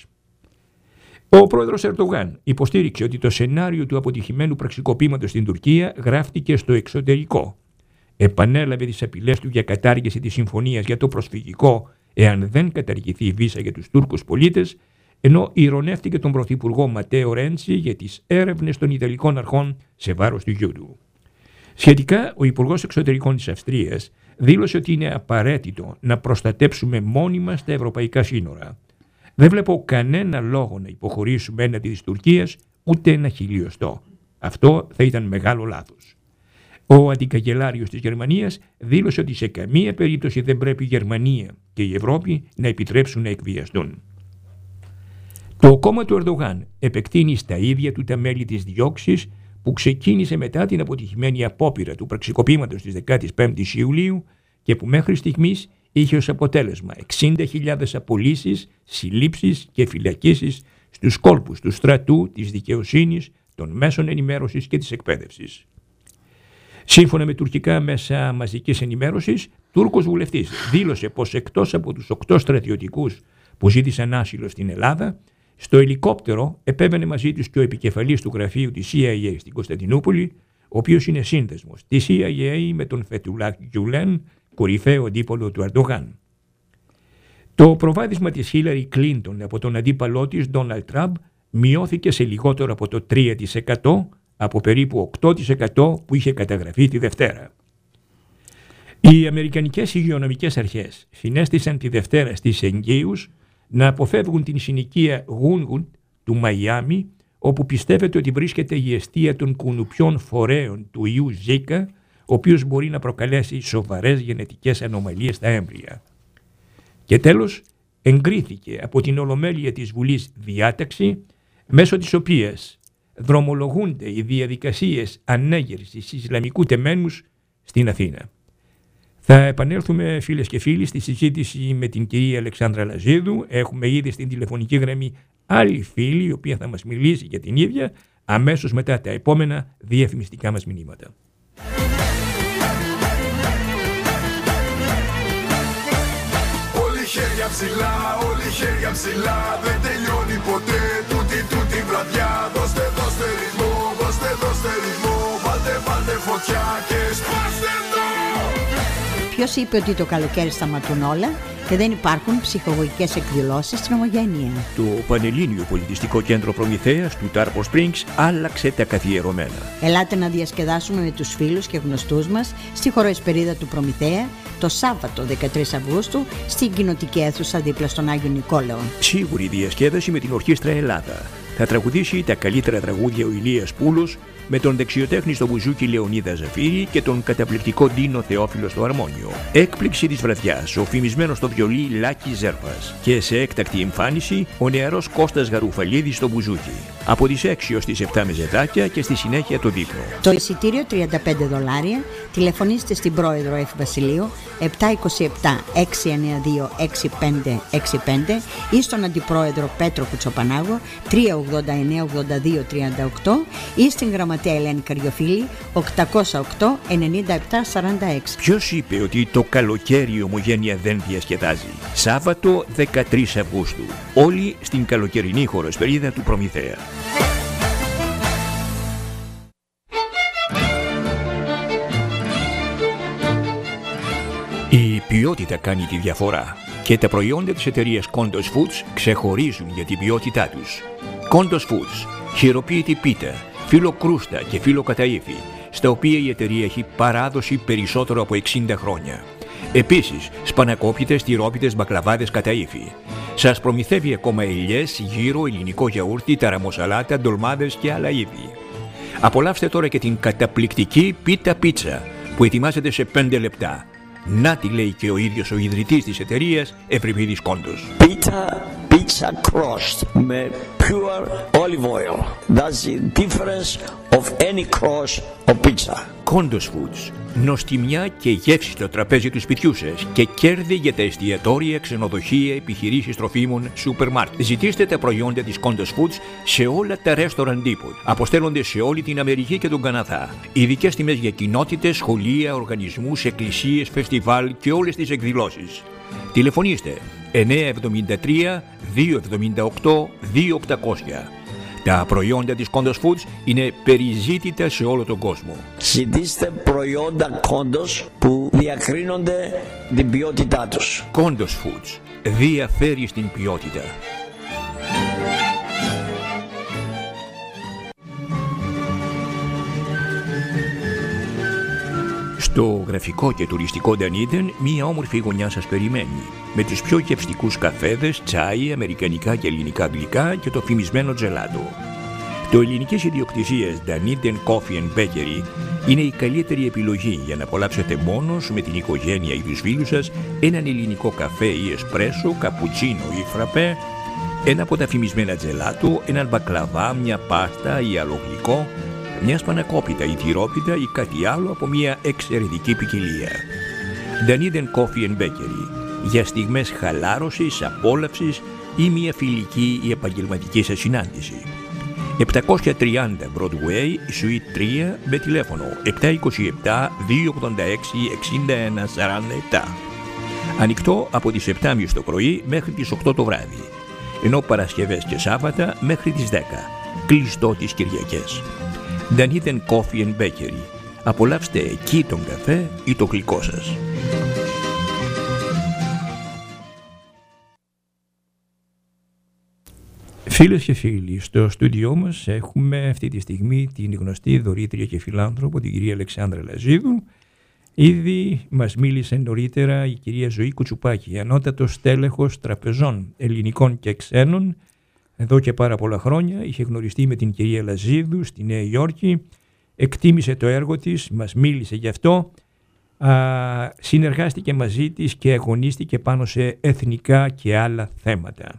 Ο πρόεδρος Ερντογάν υποστήριξε ότι το σενάριο του αποτυχημένου πραξικοπήματος στην Τουρκία γράφτηκε στο εξωτερικό. Επανέλαβε τις απειλές του για κατάργηση της συμφωνίας για το προσφυγικό εάν δεν καταργηθεί η βίζα για τους Τούρκους πολίτες, ενώ ηρωνεύτηκε τον πρωθυπουργό Ματέο Ρέντσι για τις έρευνες των Ιταλικών αρχών σε βάρος του γιού του. Σχετικά, ο Υπουργός Εξωτερικών της Αυστρίας δήλωσε ότι είναι απαραίτητο να προστατέψουμε μόνοι μας τα ευρωπαϊκά σύνορα. Δεν βλέπω κανένα λόγο να υποχωρήσουμε έναντι της Τουρκίας, ούτε ένα χιλιοστό. Αυτό θα ήταν μεγάλο λάθος. Ο αντικαγκελάριος της Γερμανίας δήλωσε ότι σε καμία περίπτωση δεν πρέπει η Γερμανία και η Ευρώπη να επιτρέψουν να εκβιαστούν. Το κόμμα του Ερντογάν επεκτείνει στα ίδια του τα μέλη της διώξης που ξεκίνησε μετά την αποτυχημένη απόπειρα του πραξικοπήματος της δεκαπέντε Ιουλίου και που μέχρι στιγμής είχε ως αποτέλεσμα εξήντα χιλιάδες απολύσεις, συλλήψεις και φυλακίσεις στους κόλπους του στρατού, της δικαιοσύνης, των μέσων ενημέρωσης και της εκπαίδευσης. Σύμφωνα με τουρκικά μέσα μαζικής ενημέρωσης, Τούρκος βουλευτής δήλωσε πως εκτός από τους οκτώ στρατιωτικούς που ζήτησαν άσυλο στην Ελλάδα, στο ελικόπτερο επέβαινε μαζί τους και ο επικεφαλής του γραφείου της σι άι έι στην Κωνσταντινούπολη, ο οποίος είναι σύνδεσμος της σι άι έι με τον Φετουλάχ Γκιουλέν, κορυφαίο αντίπολο του Ερντογάν. Το προβάδισμα της Χίλαρι Κλίντον από τον αντίπαλό της, Ντόναλντ Τραμπ, μειώθηκε σε λιγότερο από το τρία τοις εκατό από περίπου οκτώ τοις εκατό που είχε καταγραφεί τη Δευτέρα. Οι Αμερικανικές υγειονομικές αρχές συνέστησαν τη Δευτέρα στις εγκαίους να αποφεύγουν την συνοικία Γούνγουντ του Μαϊάμι, όπου πιστεύεται ότι βρίσκεται η εστία των κουνουπιών φορέων του ιού Ζίκα, ο οποίος μπορεί να προκαλέσει σοβαρές γενετικές ανομαλίες στα έμβρια. Και τέλος, εγκρίθηκε από την Ολομέλεια της Βουλής διάταξη, μέσω της οποίας δρομολογούνται οι διαδικασίες ανέγερσης Ισλαμικού τεμένους στην Αθήνα. Θα επανέλθουμε, φίλες και φίλοι, στη συζήτηση με την κυρία Αλεξάνδρα Λαζίδου. Έχουμε ήδη στην τηλεφωνική γραμμή άλλη φίλη, η οποία θα μας μιλήσει για την ίδια αμέσως μετά τα επόμενα διαφημιστικά μας μηνύματα. Όλοι χέρια ψηλά, όλοι χέρια ψηλά, δεν τελειώνει ποτέ τούτη τούτη βραδιά. Δώστε, δώστε ρυθμό, δώστε, δώστε ρυθμό, βάλτε, βάλτε φωτιά και σπάστε το. Ποιος είπε ότι το καλοκαίρι σταματούν όλα και δεν υπάρχουν ψυχαγωγικές εκδηλώσεις στην Ομογένεια? Το Πανελλήνιο Πολιτιστικό Κέντρο Προμηθέας του Τάρπο Springs άλλαξε τα καθιερωμένα. Ελάτε να διασκεδάσουμε με τους φίλους και γνωστούς μας στη χωροεσπερίδα του Προμηθέα το Σάββατο δεκατρείς Αυγούστου στην κοινοτική αίθουσα δίπλα στον Άγιο Νικόλαο. Σίγουρη διασκέδαση με την Ορχήστρα Ελλάδα. θα τραγουδήσει τα καλύτερα τραγούδια ο Ηλίας Πούλος με τον δεξιοτέχνη στο μπουζούκι Λεωνίδα Ζαφύρη και τον καταπληκτικό Ντίνο Θεόφιλο στο αρμόνιο. Έκπληξη της βραδιάς, ο φημισμένος στο βιολί Λάκη Ζέρβας και σε έκτακτη εμφάνιση ο νεαρός Κώστας Γαρουφαλίδης στο μπουζούκι. Από τις έξι ως τις επτά μεζεδάκια και στη συνέχεια το δείπνο. Το εισιτήριο τριάντα πέντε δολάρια. Τηλεφωνήστε στην πρόεδρο Εφ. Βασιλείου επτά είκοσι επτά έξι εννιά δύο έξι πέντε έξι πέντε ή στον αντιπρόεδρο Πέτρο Κουτσοπανάγο τρία ογδόντα εννιά ογδόντα δύο τριάντα οκτώ ή στην γραμματέα Ελένη Καριοφίλη οκτακόσια οκτώ ενενήντα επτά σαράντα έξι. Ποιος είπε ότι το καλοκαίρι η Ομογένεια δεν διασκεδάζει? Σάββατο δεκατρείς Αυγούστου. Όλοι στην καλοκαιρινή χοροσπερίδα του Προμηθέα. Η ποιότητα κάνει τη διαφορά και τα προϊόντα της εταιρείας Kondos Foods ξεχωρίζουν για την ποιότητά τους. Kondos Foods, χειροποίητη πίτα, φύλλο κρούστα και φύλλο καταΐφι, στα οποία η εταιρεία έχει παράδοση περισσότερο από εξήντα χρόνια. Επίσης, σπανακόπιτες, τυρόπιτες, μπακλαβάδες καταΐφι. Σας προμηθεύει ακόμα ελιές, γύρο, ελληνικό γιαούρτι, ταραμοσαλάτα, ντολμάδες και άλλα είδη. Απολαύστε τώρα και την καταπληκτική πίτα πίτσα που ετοιμάζεται σε πέντε λεπτά. Να τη λέει και ο ίδιος ο ιδρυτής της εταιρείας, Ευρυπίδης Κόντος. Pita pizza crust με pure olive oil. That's the difference of any crust of pizza. Kondos Foods. Νοστιμιά και γεύση στο τραπέζι του σπιτιού σας και κέρδη για τα εστιατόρια, ξενοδοχεία, επιχειρήσεις τροφίμων, σούπερ μάρκετ. Ζητήστε τα προϊόντα της Kondos Foods σε όλα τα restaurant depot. Αποστέλλονται σε όλη την Αμερική και τον Καναδά. Ειδικές τιμές για κοινότητες, σχολεία, οργανισμούς, εκκλησίες, φεστιβάλ και όλες τις εκδηλώσεις. Τηλεφωνήστε εννιά εβδομήντα τρία δύο εβδομήντα οκτώ δύο οκτακόσια. Τα προϊόντα της Kondos Foods είναι περιζήτητα σε όλο τον κόσμο. Ζητήστε προϊόντα Kondos που διακρίνονται την ποιότητά τους. Kondos Foods διαφέρει στην ποιότητα. Στο γραφικό και τουριστικό Dunedin, μία όμορφη γωνιά σας περιμένει, με τους πιο γευστικούς καφέδες, τσάι, αμερικανικά και ελληνικά γλυκά και το φημισμένο τζελάτο. Το ελληνικής ιδιοκτησίας Dunedin Coffee and Bakery είναι η καλύτερη επιλογή για να απολαύσετε μόνος με την οικογένεια ή τους φίλους σας έναν ελληνικό καφέ ή εσπρέσο, καπουτσίνο ή φραπέ, ένα από τα φημισμένα τζελάτο, έναν μπακλαβά, μια πάστα ή άλλο γλυκό, μια σπανακόπιτα ή τυρόπιτα ή κάτι άλλο από μια εξαιρετική ποικιλία. Dunedin Coffee and Bakery, για στιγμές χαλάρωσης, απόλαυσης ή μια φιλική ή επαγγελματική σας συνάντηση. επτακόσια τριάντα Broadway, Suite τρία, με τηλέφωνο επτά είκοσι επτά δύο ογδόντα έξι εξήντα ένα σαράντα επτά. Ανοιχτό από τις επτά και μισή το πρωί μέχρι τις οκτώ το βράδυ, ενώ Παρασκευές και Σάββατα μέχρι τις δέκα. Κλειστό τις Κυριακές. Dunedin Coffee and Bakery. Απολαύστε εκεί τον καφέ ή το γλυκό σας. Φίλες και φίλοι, στο στούντιό μας έχουμε αυτή τη στιγμή την γνωστή δωρήτρια και φιλάνθρωπο, την κυρία Αλεξάνδρα Λαζίδου. Ήδη μας μίλησε νωρίτερα η κυρία Ζωή Κουτσουπάκη, ανώτατος τέλεχος τραπεζών ελληνικών και ξένων. Εδώ και πάρα πολλά χρόνια είχε γνωριστεί με την κυρία Λαζίδου στη Νέα Υόρκη, εκτίμησε το έργο της, μας μίλησε γι' αυτό, α, συνεργάστηκε μαζί της και αγωνίστηκε πάνω σε εθνικά και άλλα θέματα.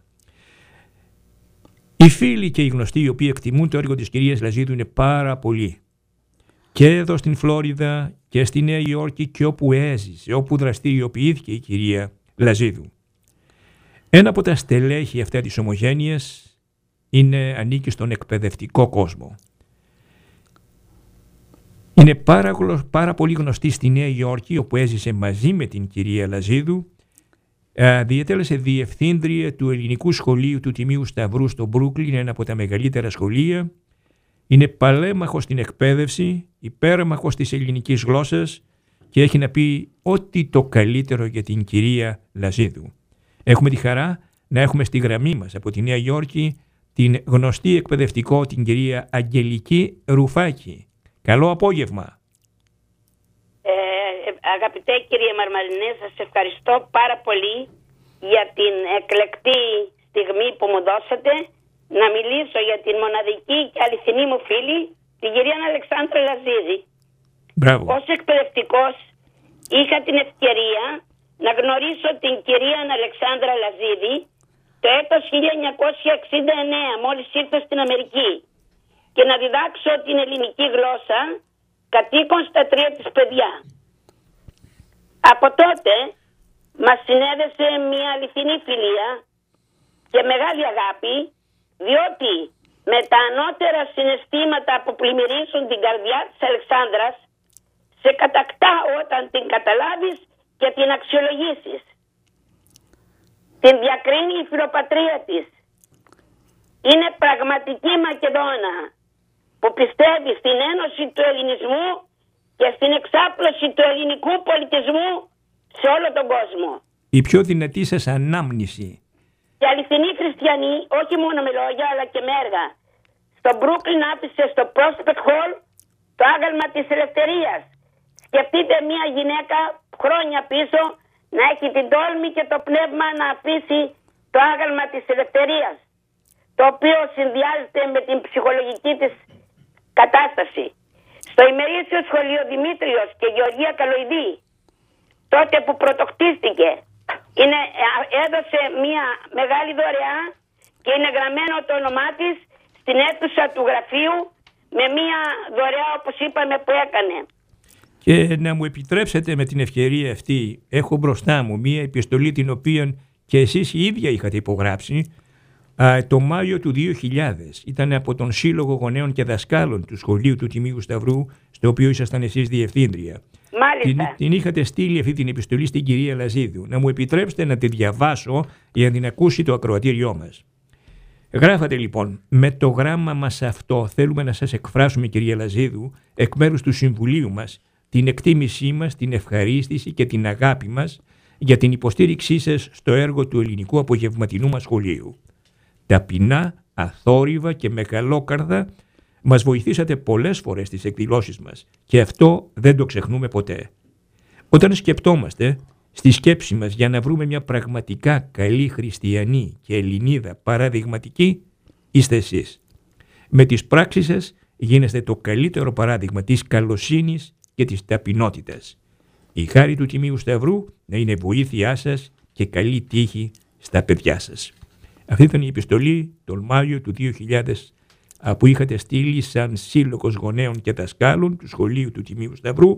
Οι φίλοι και οι γνωστοί οι οποίοι εκτιμούν το έργο της κυρίας Λαζίδου είναι πάρα πολλοί. Και εδώ στην Φλόριδα και στη Νέα Υόρκη και όπου έζησε, όπου δραστηριοποιήθηκε η κυρία Λαζίδου. Ένα από τα στελέχη αυτά της Ομογένειας είναι, ανήκει στον εκπαιδευτικό κόσμο. Είναι πάρα, πάρα πολύ γνωστή στη Νέα Υόρκη, όπου έζησε μαζί με την κυρία Λαζίδου. Διετέλεσε διευθύντρια του ελληνικού σχολείου του Τιμίου Σταυρού στο Μπρούκλιν, ένα από τα μεγαλύτερα σχολεία. Είναι παλέμαχος στην εκπαίδευση, υπέρμαχος της ελληνικής γλώσσας και έχει να πει ό,τι το καλύτερο για την κυρία Λαζίδου. Έχουμε τη χαρά να έχουμε στη γραμμή μας από τη Νέα Υόρκη την γνωστή εκπαιδευτικό, την κυρία Αγγελική Ρουφάκη. Καλό απόγευμα. Ε, αγαπητέ κύριε Μαρμαρινέ, σας ευχαριστώ πάρα πολύ για την εκλεκτή στιγμή που μου δώσατε να μιλήσω για την μοναδική και αληθινή μου φίλη, την κυρία Αλεξάνδρα Λαζίδη. Μπράβο. Ως εκπαιδευτικός είχα την ευκαιρία να γνωρίσω την κυρία Αλεξάνδρα Λαζίδη το έτος χίλια εννιακόσια εξήντα εννέα, μόλις ήρθα στην Αμερική, και να διδάξω την ελληνική γλώσσα κατοίκων στα τρία της παιδιά. Από τότε μας συνέδεσε μια αληθινή φιλία και μεγάλη αγάπη, διότι με τα ανώτερα συναισθήματα που πλημμυρίζουν την καρδιά της Αλεξάνδρας, σε κατακτά όταν την καταλάβεις και την αξιολογήσεις. Την διακρίνει η φιλοπατρία της. Είναι πραγματική Μακεδόνα που πιστεύει στην ένωση του ελληνισμού και στην εξάπλωση του ελληνικού πολιτισμού σε όλο τον κόσμο. Η πιο δυνατή σας ανάμνηση. Και αληθινή χριστιανή, όχι μόνο με λόγια αλλά και με έργα. Στο Brooklyn άφησε στο Prospect Hall το άγαλμα της ελευθερίας. Σκεφτείτε μια γυναίκα χρόνια πίσω να έχει την τόλμη και το πνεύμα να αφήσει το άγαλμα της ελευθερίας, το οποίο συνδυάζεται με την ψυχολογική της κατάσταση. Στο ημερήσιο σχολείο Δημήτριος και Γεωργία Καλοειδή, τότε που πρωτοκτίστηκε, είναι, έδωσε μια μεγάλη δωρεά και είναι γραμμένο το όνομά της στην αίθουσα του γραφείου με μια δωρεά, όπως είπαμε, που έκανε. Και να μου επιτρέψετε με την ευκαιρία αυτή, έχω μπροστά μου μία επιστολή την οποία και εσείς η ίδια είχατε υπογράψει α, το Μάιο του δύο χιλιάδες. Ήταν από τον Σύλλογο Γονέων και Δασκάλων του Σχολείου του Τιμίου Σταυρού, στο οποίο ήσασταν εσείς διευθύντρια. Μάλιστα. Την, την είχατε στείλει αυτή την επιστολή στην κυρία Λαζίδου. Να μου επιτρέψετε να τη διαβάσω για να την ακούσει το ακροατήριό μας. Γράφατε λοιπόν: με το γράμμα μας αυτό θέλουμε να σας εκφράσουμε, κυρία Λαζίδου, εκ μέρους του Συμβουλίου μας, την εκτίμησή μας, την ευχαρίστηση και την αγάπη μας για την υποστήριξή σας στο έργο του ελληνικού απογευματινού μας σχολείου. Ταπεινά, αθόρυβα και μεγαλόκαρδα μας βοηθήσατε πολλές φορές στις εκδηλώσεις μας και αυτό δεν το ξεχνούμε ποτέ. Όταν σκεπτόμαστε στη σκέψη μας για να βρούμε μια πραγματικά καλή χριστιανή και Ελληνίδα παραδειγματική, είστε εσείς. Με τις πράξεις σας γίνεστε το καλύτερο παράδειγμα της καλοσύνης και της ταπεινότητας. Η χάρη του Τιμίου Σταυρού να είναι βοήθειά σας και καλή τύχη στα παιδιά σας. Αυτή ήταν η επιστολή τον Μάιο του δύο χιλιάδες που είχατε στείλει σαν Σύλλογος Γονέων και Δασκάλων του Σχολείου του Τιμίου Σταυρού.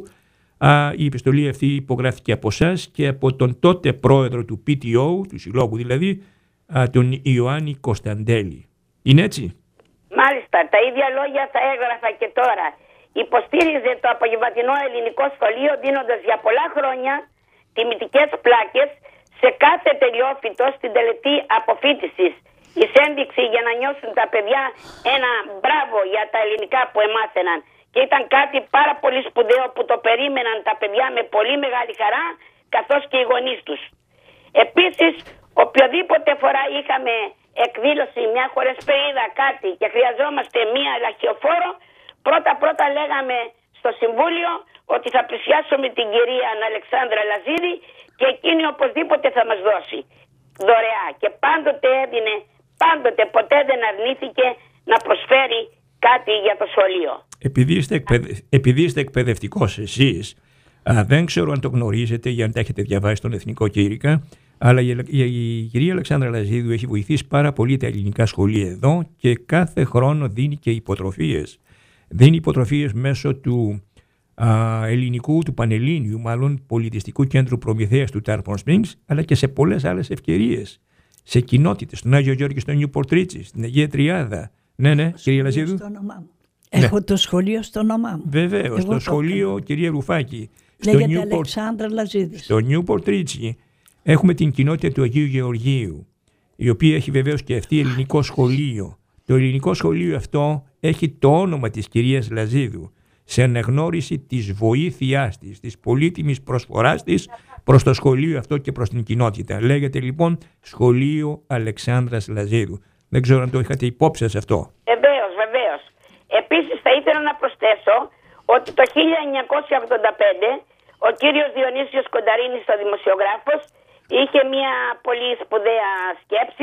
Η επιστολή αυτή υπογράφηκε από εσάς και από τον τότε πρόεδρο του πι τι ο, του Συλλόγου δηλαδή, τον Ιωάννη Κωνσταντέλη. Είναι έτσι? Μάλιστα, τα ίδια λόγια θα έγραφα και τώρα. Υποστήριζε το απογευματινό ελληνικό σχολείο δίνοντας για πολλά χρόνια τιμητικές πλάκες σε κάθε τελειόφοιτο στην τελετή αποφοίτησης. Η ένδειξη για να νιώσουν τα παιδιά ένα μπράβο για τα ελληνικά που εμάθαιναν. Και ήταν κάτι πάρα πολύ σπουδαίο που το περίμεναν τα παιδιά με πολύ μεγάλη χαρά, καθώς και οι γονείς τους. Επίσης, οποιοδήποτε φορά είχαμε εκδήλωση, μια χορεσπερίδα, κάτι και χρειαζόμαστε μια λαχιοφόρο, πρώτα-πρώτα λέγαμε στο Συμβούλιο ότι θα πλησιάσουμε την κυρία Αλεξάνδρα Λαζίδη και εκείνη οπωσδήποτε θα μας δώσει δωρεά. Και πάντοτε έδινε, πάντοτε ποτέ δεν αρνήθηκε να προσφέρει κάτι για το σχολείο. Επειδή είστε, εκπαιδε... Επειδή είστε εκπαιδευτικός εσείς, α, δεν ξέρω αν το γνωρίζετε ή αν τα έχετε διαβάσει στον Εθνικό Κήρυκα, αλλά η, η, η κυρία Αλεξάνδρα Λαζίδου έχει βοηθήσει πάρα πολύ τα ελληνικά σχολεία εδώ και κάθε χρόνο δίνει και υποτροφίες. Δίνει υποτροφίες μέσω του α, ελληνικού, του Πανελλήνιου, μάλλον πολιτιστικού κέντρου προμηθείας του Tarpon Springs, αλλά και σε πολλές άλλες ευκαιρίες. Σε κοινότητες, στον Άγιο Γιώργη, στο Newport Ritchie, στην Αγία Τριάδα. Ναι, ναι, κυρία Λαζίδου. Στο όνομά μου. Ναι. Έχω το σχολείο στο όνομά μου. Βεβαίως, το σχολείο, το... κυρία Ρουφάκη. Λέγεται Newport, Αλεξάνδρα Λαζίδη. Στο Newport Ritchie έχουμε την κοινότητα του Αγίου Γεωργίου, η οποία έχει βεβαίως και αυτή ελληνικό σχολείο. Το ελληνικό σχολείο αυτό έχει το όνομα της κυρίας Λαζίδου, σε αναγνώριση της βοήθειάς της, της πολύτιμης προσφοράς της προς το σχολείο αυτό και προς την κοινότητα. Λέγεται λοιπόν Σχολείο Αλεξάνδρας Λαζίδου. Δεν ξέρω αν το είχατε υπόψη σας αυτό. Βεβαίως, βεβαίως. Επίσης θα ήθελα να προσθέσω ότι το χίλια εννιακόσια ογδόντα πέντε ο κύριος Διονύσιος Κονταρίνης, ο δημοσιογράφος, είχε μια πολύ σπουδαία σκέψη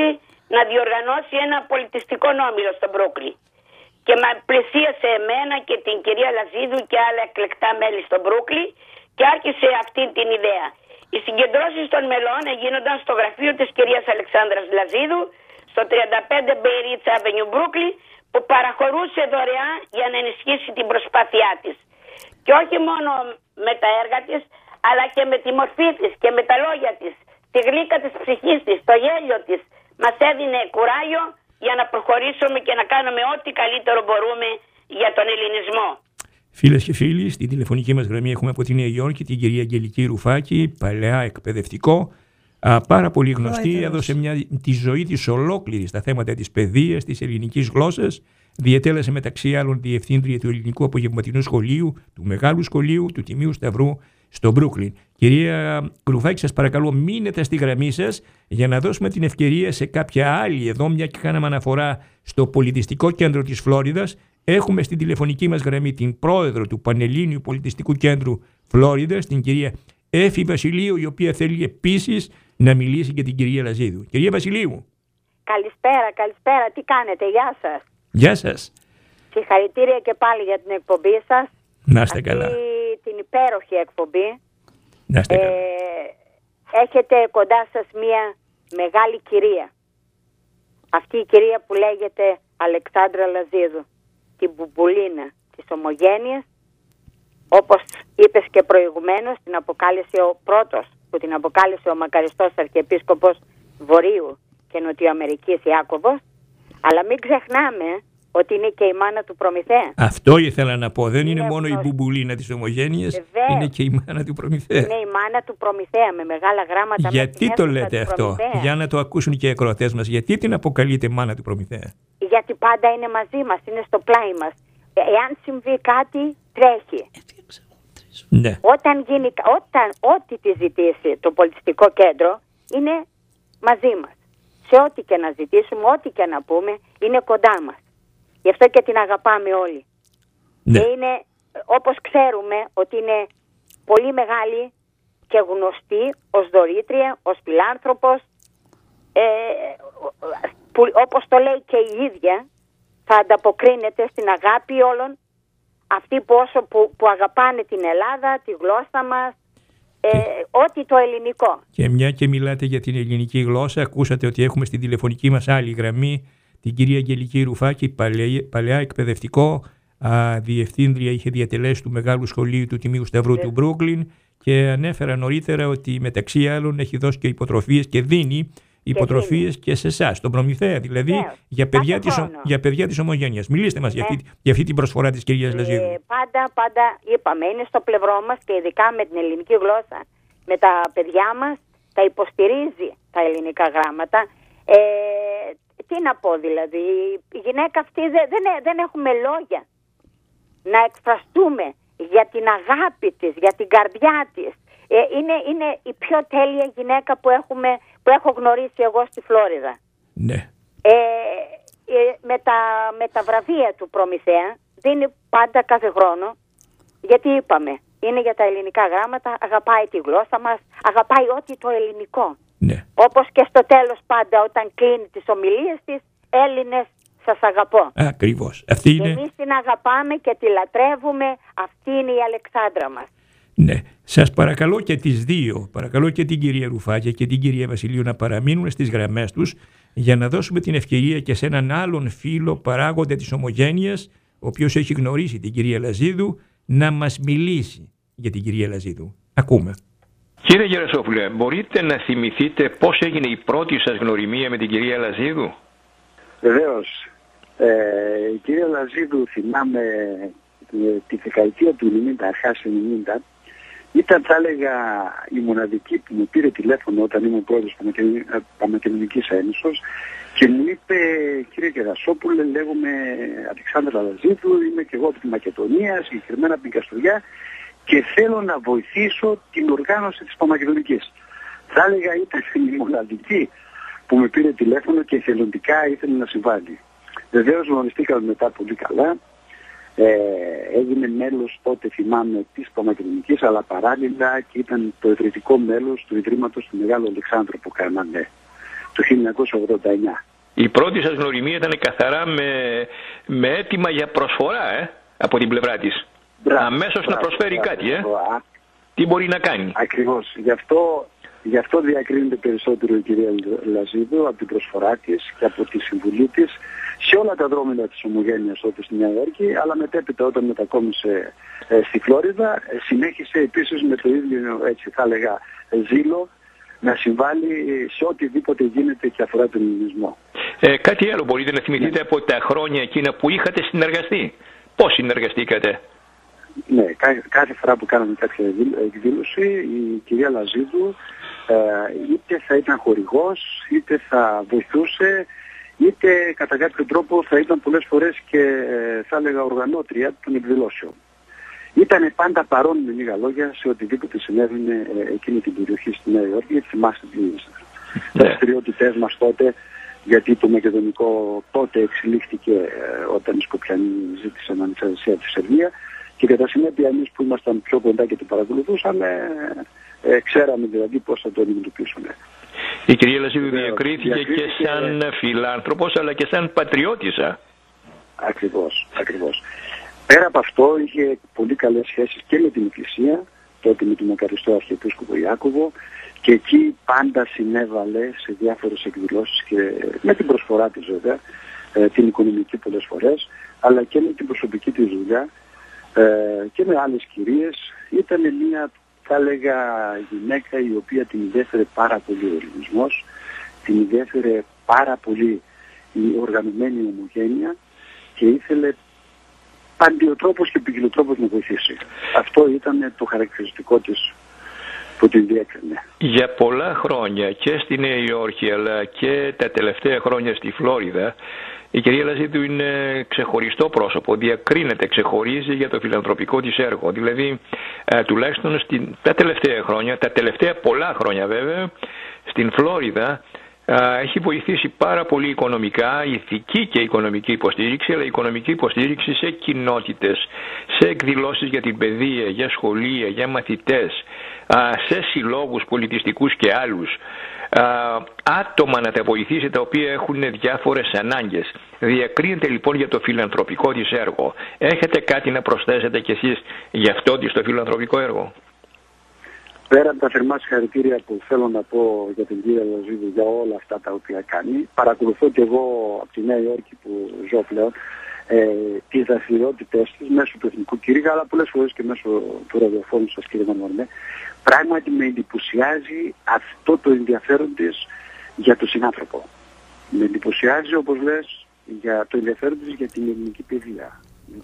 να διοργανώσει ένα πολιτιστικό όμιλο στο Μπρούκλιν. Και με πλησίασε εμένα και την κυρία Λαζίδου και άλλα εκλεκτά μέλη στο Μπρούκλιν και άρχισε αυτή την ιδέα. Οι συγκεντρώσεις των μελών γίνονταν στο γραφείο της κυρίας Αλεξάνδρας Λαζίδου, στο τριάντα πέντε Bay Ridge Avenue, Brooklyn, που παραχωρούσε δωρεάν για να ενισχύσει την προσπάθειά της. Και όχι μόνο με τα έργα της, αλλά και με τη μορφή της και με τα λόγια της, τη γλύκα της ψυχής της, το γέλιο της. Μας έδινε κουράγιο για να προχωρήσουμε και να κάνουμε ό,τι καλύτερο μπορούμε για τον ελληνισμό. Φίλες και φίλοι, στην τηλεφωνική μας γραμμή έχουμε από τη Νέα Υόρκη την κυρία Αγγελική Ρουφάκη, παλαιά εκπαιδευτικό, α, πάρα πολύ γνωστή, Πρόεδρος. Έδωσε μια, τη ζωή της ολόκληρη στα θέματα της παιδείας, της ελληνικής γλώσσας, διετέλεσε μεταξύ άλλων διευθύντρια του Ελληνικού Απογευματινού Σχολείου, του Μεγάλου Σχολείου, του Τιμίου Σταυρού στο Μπρούκλιν. Κυρία Ρουφάκη, σας παρακαλώ μείνετε στη γραμμή σας για να δώσουμε την ευκαιρία σε κάποια άλλη εδώ, μια και κάναμε αναφορά στο πολιτιστικό κέντρο της Φλόριδας. Έχουμε στην τηλεφωνική μας γραμμή την πρόεδρο του Πανελλήνιου Πολιτιστικού Κέντρου Φλόριδας, την κυρία Έφη Βασιλείου, η οποία θέλει επίσης να μιλήσει και την κυρία Λαζίδου. Κυρία Βασιλείου. Καλησπέρα, καλησπέρα. Τι κάνετε, γεια σας. Γεια σας. Συγχαρητήρια και πάλι για την εκπομπή σας. Να είστε καλά. Αυτή την υπέροχη εκπομπή. Να είστε καλά. Ε, έχετε κοντά σας μια μεγάλη κυρία. Αυτή η κυρία που λέγεται Αλεξάνδρα Λαζίδου. Την μπουμπουλίνα της ομογένειας, όπως είπες και προηγουμένως, την αποκάλεσε ο πρώτος που την αποκάλεσε ο μακαριστός Αρχιεπίσκοπος Βορείου και Νοτιοαμερικής Ιάκωβος, αλλά μην ξεχνάμε ότι είναι και η μάνα του Προμηθέα. Αυτό ήθελα να πω, δεν είναι, είναι μόνο γνωστή. Η μπουμπουλίνα της ομογένειας, Βεβαίως. Είναι και η μάνα του Προμηθέα. Είναι η μάνα του Προμηθέα με μεγάλα γράμματα. Γιατί το λέτε αυτό, Προμηθέα. Για να το ακούσουν και οι ακροατές μας, γιατί την αποκαλείτε μάνα του Προμηθέα? Γιατί πάντα είναι μαζί μας, είναι στο πλάι μας. Ε, εάν συμβεί κάτι, τρέχει. Ναι. Όταν γίνει, όταν, ό,τι τη ζητήσει το πολιτιστικό κέντρο, είναι μαζί μας. Σε ό,τι και να ζητήσουμε, ό,τι και να πούμε, είναι κοντά μας. Γι' αυτό και την αγαπάμε όλοι. Ναι. Και είναι, όπως ξέρουμε, ότι είναι πολύ μεγάλη και γνωστή ως δωρήτρια, ως φιλάνθρωπος, ε, που, όπως το λέει και η ίδια, θα ανταποκρίνεται στην αγάπη όλων, αυτοί που, όσο που, που αγαπάνε την Ελλάδα, τη γλώσσα μας, ε, ό,τι το ελληνικό. Και μια και μιλάτε για την ελληνική γλώσσα, ακούσατε ότι έχουμε στην τηλεφωνική μας άλλη γραμμή την κυρία Αγγελική Ρουφάκη, παλαιά, παλαιά εκπαιδευτικό, α, διευθύντρια, είχε διατελέσει του Μεγάλου Σχολείου του Τιμίου Σταυρού ε. του Μπρούκλιν, και ανέφερα νωρίτερα ότι μεταξύ άλλων έχει δώσει και υποτροφίες και δίνει υποτροφίες και, και σε εσάς, τον Προμηθέα, δηλαδή yeah, για, παιδιά της, για παιδιά της ομογένειας. Μιλήστε μας yeah. για, αυτή, για αυτή την προσφορά της κυρίας ε, Λαζίδου. Πάντα, πάντα είπαμε, είναι στο πλευρό μας και ειδικά με την ελληνική γλώσσα, με τα παιδιά μας, τα υποστηρίζει τα ελληνικά γράμματα. Ε, τι να πω δηλαδή, η γυναίκα αυτή δεν, δεν, δεν έχουμε λόγια να εκφραστούμε για την αγάπη της, για την καρδιά της. Ε, είναι, είναι η πιο τέλεια γυναίκα που, έχουμε, που έχω γνωρίσει εγώ στη Φλόριδα. Ναι. Ε, ε, με, τα, με τα βραβεία του Προμηθέα δίνει πάντα κάθε χρόνο, γιατί είπαμε, είναι για τα ελληνικά γράμματα, αγαπάει τη γλώσσα μας, αγαπάει ό,τι το ελληνικό. Ναι. Όπως και στο τέλος πάντα όταν κλείνει τις ομιλίες της, Έλληνες, σας αγαπώ. Ακριβώς. Αυτή είναι... Εμείς την αγαπάμε και τη λατρεύουμε, αυτή είναι η Αλεξάνδρα μας. Ναι. Σας παρακαλώ και τις δύο, παρακαλώ και την κυρία Ρουφάκη και την κυρία Βασιλείου να παραμείνουν στις γραμμές τους για να δώσουμε την ευκαιρία και σε έναν άλλον φίλο παράγοντα της ομογένειας, ο οποίος έχει γνωρίσει την κυρία Λαζίδου, να μας μιλήσει για την κυρία Λαζίδου. Ακούμε. Κύριε Γερασόπουλε, μπορείτε να θυμηθείτε πώς έγινε η πρώτη σας γνωριμία με την κυρία Λαζίδου? Βεβαίως. Ε, η κυρία Λαζίδου, θυμάμαι τη δεκαετία του ενενήντα, αρχάς ενενήντα, ήταν, θα έλεγα, η μοναδική που μου πήρε τηλέφωνο όταν ήμουν πρόεδρος Πανεπιστημιακής Ένωσης και μου είπε, κύριε Γερασόπουλε, λέγομαι Αλεξάνδρα Λαζίδου, είμαι και εγώ από τη Μακεδονία, συγκεκριμένα από την Καστοριά, και θέλω να βοηθήσω την οργάνωση της Παμακεδονικής. Θα έλεγα ήταν η μοναδική που με πήρε τηλέφωνο και εθελοντικά ήθελε να συμβάλλει. Βεβαίως γνωριστήκαμε μετά πολύ καλά. Ε, έγινε μέλος τότε, θυμάμαι, της Παμακεδονικής, αλλά παράλληλα και ήταν το ιδρυτικό μέλος του Ιδρύματος του Μεγάλου Αλεξάνδρου που κάναμε το χίλια εννιακόσια ογδόντα εννιά. Η πρώτη σας γνωριμία ήταν καθαρά με, με αίτημα για προσφορά ε, από την πλευρά της. Μπράβο, αμέσως μπράβο, να προσφέρει μπράβο, κάτι. Ε. Τι μπορεί να κάνει. Ακριβώς. Γι' αυτό, γι' αυτό διακρίνεται περισσότερο η κυρία Λαζίδου από την προσφορά της και από τη συμβουλή της σε όλα τα δρόμενα της ομογένειας όπως στη Νέα Υόρκη, αλλά μετέπειτα όταν μετακόμισε ε, στη Φλόριδα ε, συνέχισε επίσης με το ίδιο, έτσι θα έλεγα, ζήλο να συμβάλλει σε οτιδήποτε γίνεται και αφορά τον ελληνισμό. Ε, κάτι άλλο μπορείτε να θυμηθείτε ναι. από τα χρόνια εκείνα που είχατε συνεργαστεί. Πώς συνεργαστήκατε? Ναι, κάθε, κάθε φορά που κάναμε κάποια εκδήλωση η κυρία Λαζίδου ε, είτε θα ήταν χορηγός, είτε θα βοηθούσε, είτε κατά κάποιο τρόπο θα ήταν πολλές φορές και ε, θα έλεγα οργανώτρια των εκδηλώσεων. Ήταν πάντα παρόν με λίγα λόγια σε οτιδήποτε συνέβαινε ε, εκείνη την περιοχή στη Νέα Υόρκη, γιατί θυμάστε τι είναι. Τα δραστηριότητές μας τότε, γιατί το μακεδονικό τότε εξελίχθηκε ε, όταν οι Σκοπιανοί ζήτησαν ανεξαρτησία από τη Σερβία και κατά συνέπεια εμείς που ήμασταν πιο κοντά και το παρακολουθούσαμε, ε, ε, ξέραμε δηλαδή πώς θα το αντιμετωπίσουμε. Η κυρία Λαζίδου διακρίθηκε, διακρίθηκε και σαν φιλάνθρωπος αλλά και σαν πατριώτησα. Ακριβώς, ακριβώς. Πέρα από αυτό είχε πολύ καλές σχέσεις και με την Εκκλησία, τότε με τον Μακαριστό Αρχιεπίσκοπο Ιάκωβο, και εκεί πάντα συνέβαλε σε διάφορες εκδηλώσεις και με την προσφορά της βέβαια, ε, την οικονομική πολλές φορές, αλλά και με την προσωπική της δουλειά ε, και με άλλες κυρίες. Ήταν μια, θα έλεγα, γυναίκα η οποία την ενδιέφερε πάρα πολύ ο ελληνισμός, την ενδιέφερε πάρα πολύ η οργανωμένη ομογένεια και ήθελε παντιοτρόπος και ποικιλοτρόπος να βοηθήσει. Αυτό ήταν το χαρακτηριστικό της που την διέκρινε. Για πολλά χρόνια και στη Νέα Υόρκη αλλά και τα τελευταία χρόνια στη Φλόριδα η κυρία Λαζίδου είναι ξεχωριστό πρόσωπο, διακρίνεται, ξεχωρίζει για το φιλανθρωπικό της έργο. Δηλαδή ε, τουλάχιστον στην, τα τελευταία χρόνια, τα τελευταία πολλά χρόνια βέβαια, στην Φλόριδα έχει βοηθήσει πάρα πολύ οικονομικά, ηθική και οικονομική υποστήριξη, αλλά οικονομική υποστήριξη σε κοινότητες, σε εκδηλώσεις για την παιδεία, για σχολεία, για μαθητές, σε συλλόγους πολιτιστικούς και άλλους, άτομα να τα βοηθήσει τα οποία έχουν διάφορες ανάγκες. Διακρίνεται λοιπόν για το φιλανθρωπικό της έργο. Έχετε κάτι να προσθέσετε κι εσείς για αυτό το φιλανθρωπικό έργο? Πέρα από τα θερμά συγχαρητήρια που θέλω να πω για την κυρία Λαζίδου για όλα αυτά τα οποία κάνει, παρακολουθώ και εγώ από τη Νέα Υόρκη που ζω πλέον ε, τις δραστηριότητες της μέσω του Εθνικού Κήρυγα, αλλά πολλές φορές και μέσω του ραδιοφώνου σας κύριε Μανουαρνέ. Πράγματι με εντυπωσιάζει αυτό το ενδιαφέρον της για τον συνάνθρωπο. Με εντυπωσιάζει, όπως λες, για το ενδιαφέρον της για την ελληνική παιδεία.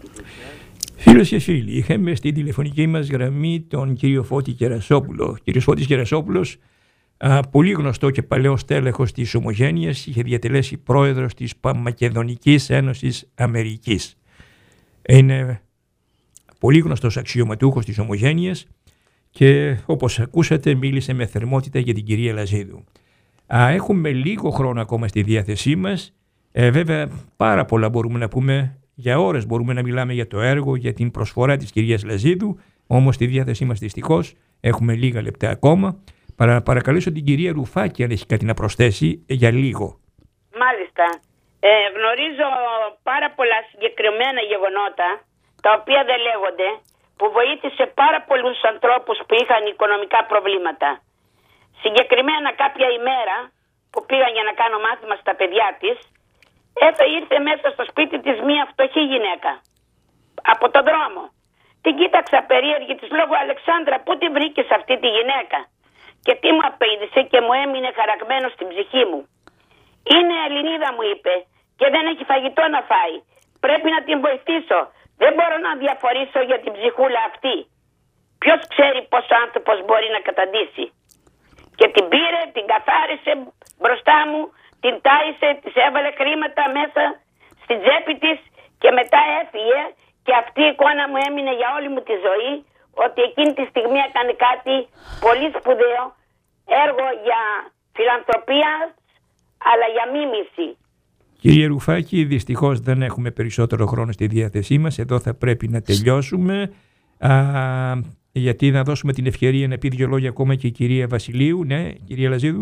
Φίλος και φίλοι, είχαμε στην τηλεφωνική μας γραμμή τον κύριο Φώτη Κερασόπουλο. Κύριος Φώτης Κερασόπουλος, α, πολύ γνωστό και παλαιός τέλεχος της Ομογένειας, είχε διατελέσει πρόεδρος της Μακεδονικής Ένωσης Αμερικής. Είναι πολύ γνωστός αξιωματούχος της Ομογένειας και όπως ακούσατε μίλησε με θερμότητα για την κυρία Λαζίδου. Α, έχουμε λίγο χρόνο ακόμα στη διάθεσή μας. Ε, βέβαια πάρα πολλά μπορούμε να πούμε. Για ώρες μπορούμε να μιλάμε για το έργο, για την προσφορά της κυρίας Λαζίδου, όμως στη διάθεσή μας δυστυχώς έχουμε λίγα λεπτά ακόμα. Παρα, παρακαλέσω την κυρία Ρουφάκη αν έχει κάτι να προσθέσει για λίγο. Μάλιστα. Ε, γνωρίζω πάρα πολλά συγκεκριμένα γεγονότα, τα οποία δεν λέγονται, που βοήθησε πάρα πολλούς ανθρώπους που είχαν οικονομικά προβλήματα. Συγκεκριμένα κάποια ημέρα που πήγαν για να κάνω μάθημα στα παιδιά της, Έφε ήρθε μέσα στο σπίτι της μία φτωχή γυναίκα από τον δρόμο. Την κοίταξα περίεργη, της λόγω Αλεξάνδρα, πού τη βρήκες αυτή τη γυναίκα? Και τι μου απέδειξε και μου έμεινε χαραγμένο στην ψυχή μου. Είναι Ελληνίδα, μου είπε, και δεν έχει φαγητό να φάει. Πρέπει να την βοηθήσω. Δεν μπορώ να διαφορήσω για την ψυχούλα αυτή. Ποιος ξέρει πως ο άνθρωπος μπορεί να καταντήσει. Και την πήρε, την καθάρισε μπροστά μου, την τάισε, της έβαλε χρήματα μέσα στην τσέπη της και μετά έφυγε, και αυτή η εικόνα μου έμεινε για όλη μου τη ζωή, ότι εκείνη τη στιγμή έκανε κάτι πολύ σπουδαίο, έργο για φιλανθρωπία αλλά για μίμηση. Κύριε Ρουφάκη, δυστυχώς δεν έχουμε περισσότερο χρόνο στη διάθεσή μας, εδώ θα πρέπει να τελειώσουμε, α, γιατί να δώσουμε την ευκαιρία να πει δύο λόγια ακόμα και η κυρία Βασιλείου. Ναι, κυρία Λαζίδου.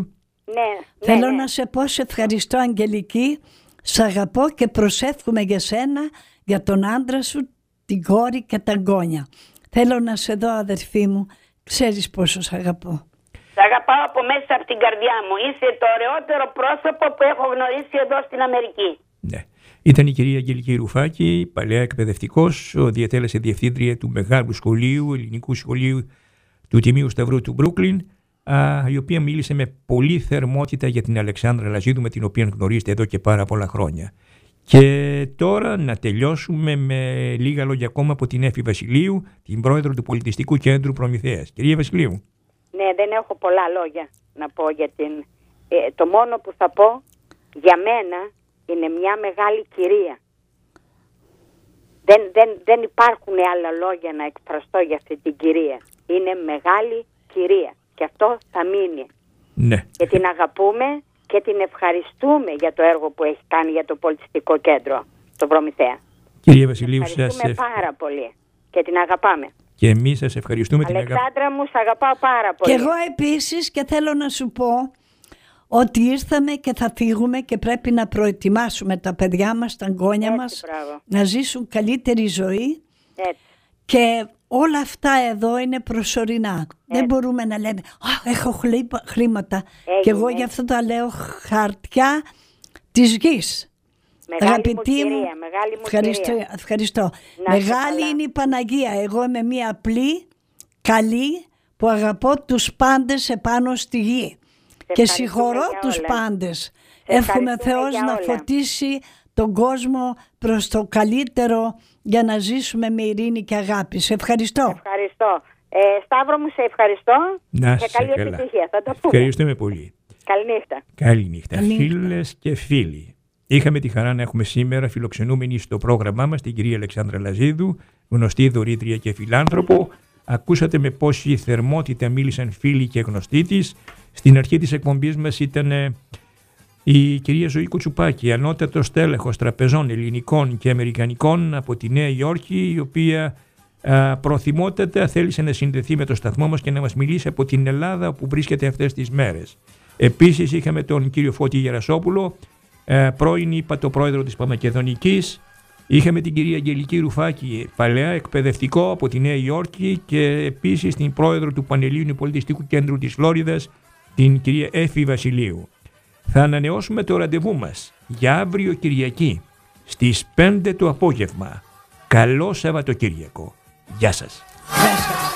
Ναι, Θέλω ναι, ναι. να σε πω σε ευχαριστώ Αγγελική, σ' αγαπώ και προσεύχομαι για σένα, για τον άντρα σου, την κόρη και τα εγγόνια. Θέλω να σε δω αδερφή μου, ξέρεις πόσο σ' αγαπώ. Σ' αγαπάω από μέσα από την καρδιά μου. Είσαι το ωραιότερο πρόσωπο που έχω γνωρίσει εδώ στην Αμερική. Ναι. Ήταν η κυρία Αγγελική Ρουφάκη, παλαιά εκπαιδευτικός, διατέλεσε διευθύντρια του μεγάλου σχολείου, ελληνικού σχολείου του Τιμίου Σταυρού του Μπρούκλιν, η οποία μίλησε με πολύ θερμότητα για την Αλεξάνδρα Λαζίδου, με την οποία γνωρίζετε εδώ και πάρα πολλά χρόνια. Και τώρα να τελειώσουμε με λίγα λόγια ακόμα από την Έφη Βασιλείου, την πρόεδρο του Πολιτιστικού Κέντρου Προμηθέας. Κυρία Βασιλείου. Ναι, δεν έχω πολλά λόγια να πω για την... Ε, το μόνο που θα πω για μένα είναι μια μεγάλη κυρία. Δεν, δεν, δεν υπάρχουν άλλα λόγια να εκφραστώ για αυτή την κυρία. Είναι μεγάλη κυρία και αυτό θα μείνει. Ναι. Και την αγαπούμε και την ευχαριστούμε για το έργο που έχει κάνει για το Πολιτιστικό Κέντρο, το Προμηθέα. Κυρία Βασιλείου, σας ευχαριστούμε πάρα πολύ και την αγαπάμε. Και εμείς σας ευχαριστούμε. Αλεξάνδρα την αγα... μου, σ' αγαπάω πάρα πολύ. Και εγώ επίσης, και θέλω να σου πω ότι ήρθαμε και θα φύγουμε και πρέπει να προετοιμάσουμε τα παιδιά μας, τα εγγόνια μας, μπράβο. να ζήσουν καλύτερη ζωή. Έτσι. Και όλα αυτά εδώ είναι προσωρινά. Έτσι. Δεν μπορούμε να λέμε «Α, έχω χρήματα». Έγινε, και εγώ γι' αυτό τα λέω χαρτιά της γης. Μεγάλη Αγαπητή μου κυρία, μου, μεγάλη μου ευχαριστώ, κυρία. ευχαριστώ. Να Μεγάλη είναι η Παναγία. Εγώ είμαι μία απλή, καλή, που αγαπώ τους πάντες επάνω στη γη. Και συγχωρώ τους όλα. πάντες. Εύχομαι Θεός να όλα. φωτίσει τον κόσμο προς το καλύτερο για να ζήσουμε με ειρήνη και αγάπη. Σε ευχαριστώ. Ευχαριστώ. Ε, Σταύρο μου, σε ευχαριστώ. Να και καλή καλά. επιτυχία. Θα τα πούμε. Ευχαριστούμε πολύ. Καληνύχτα. Καληνύχτα. Φίλες και φίλοι. Είχαμε τη χαρά να έχουμε σήμερα φιλοξενούμενη στο πρόγραμμά μας την κυρία Αλεξάνδρα Λαζίδου, γνωστή δωρήτρια και φιλάνθρωπο. Ακούσατε με πόση θερμότητα μίλησαν φίλοι και γνωστοί της. Στην αρχή της εκπομπής μας ήταν η κυρία Ζωή Κουτσουπάκη, ανώτατος τέλεχος τραπεζών ελληνικών και αμερικανικών από τη Νέα Υόρκη, η οποία α, προθυμότατα θέλησε να συνδεθεί με το σταθμό μας και να μας μιλήσει από την Ελλάδα που βρίσκεται αυτές τις μέρες. Επίσης είχαμε τον κύριο Φώτη Γερασόπουλο, πρώην υπατοπρόεδρο της Παμακεδονικής. Είχαμε την κυρία Αγγελική Ρουφάκη, παλαιά εκπαιδευτικό από τη Νέα Υόρκη, και επίσης την πρόεδρο του Πανελλήνιου Πολιτιστικού Κέντρου της Φλόριδας, την κυρία Έφη Βασιλείου. Θα ανανεώσουμε το ραντεβού μας για αύριο Κυριακή στις πέντε το απόγευμα. Καλό Σαββατοκύριακο. Γεια σας. Γεια σας.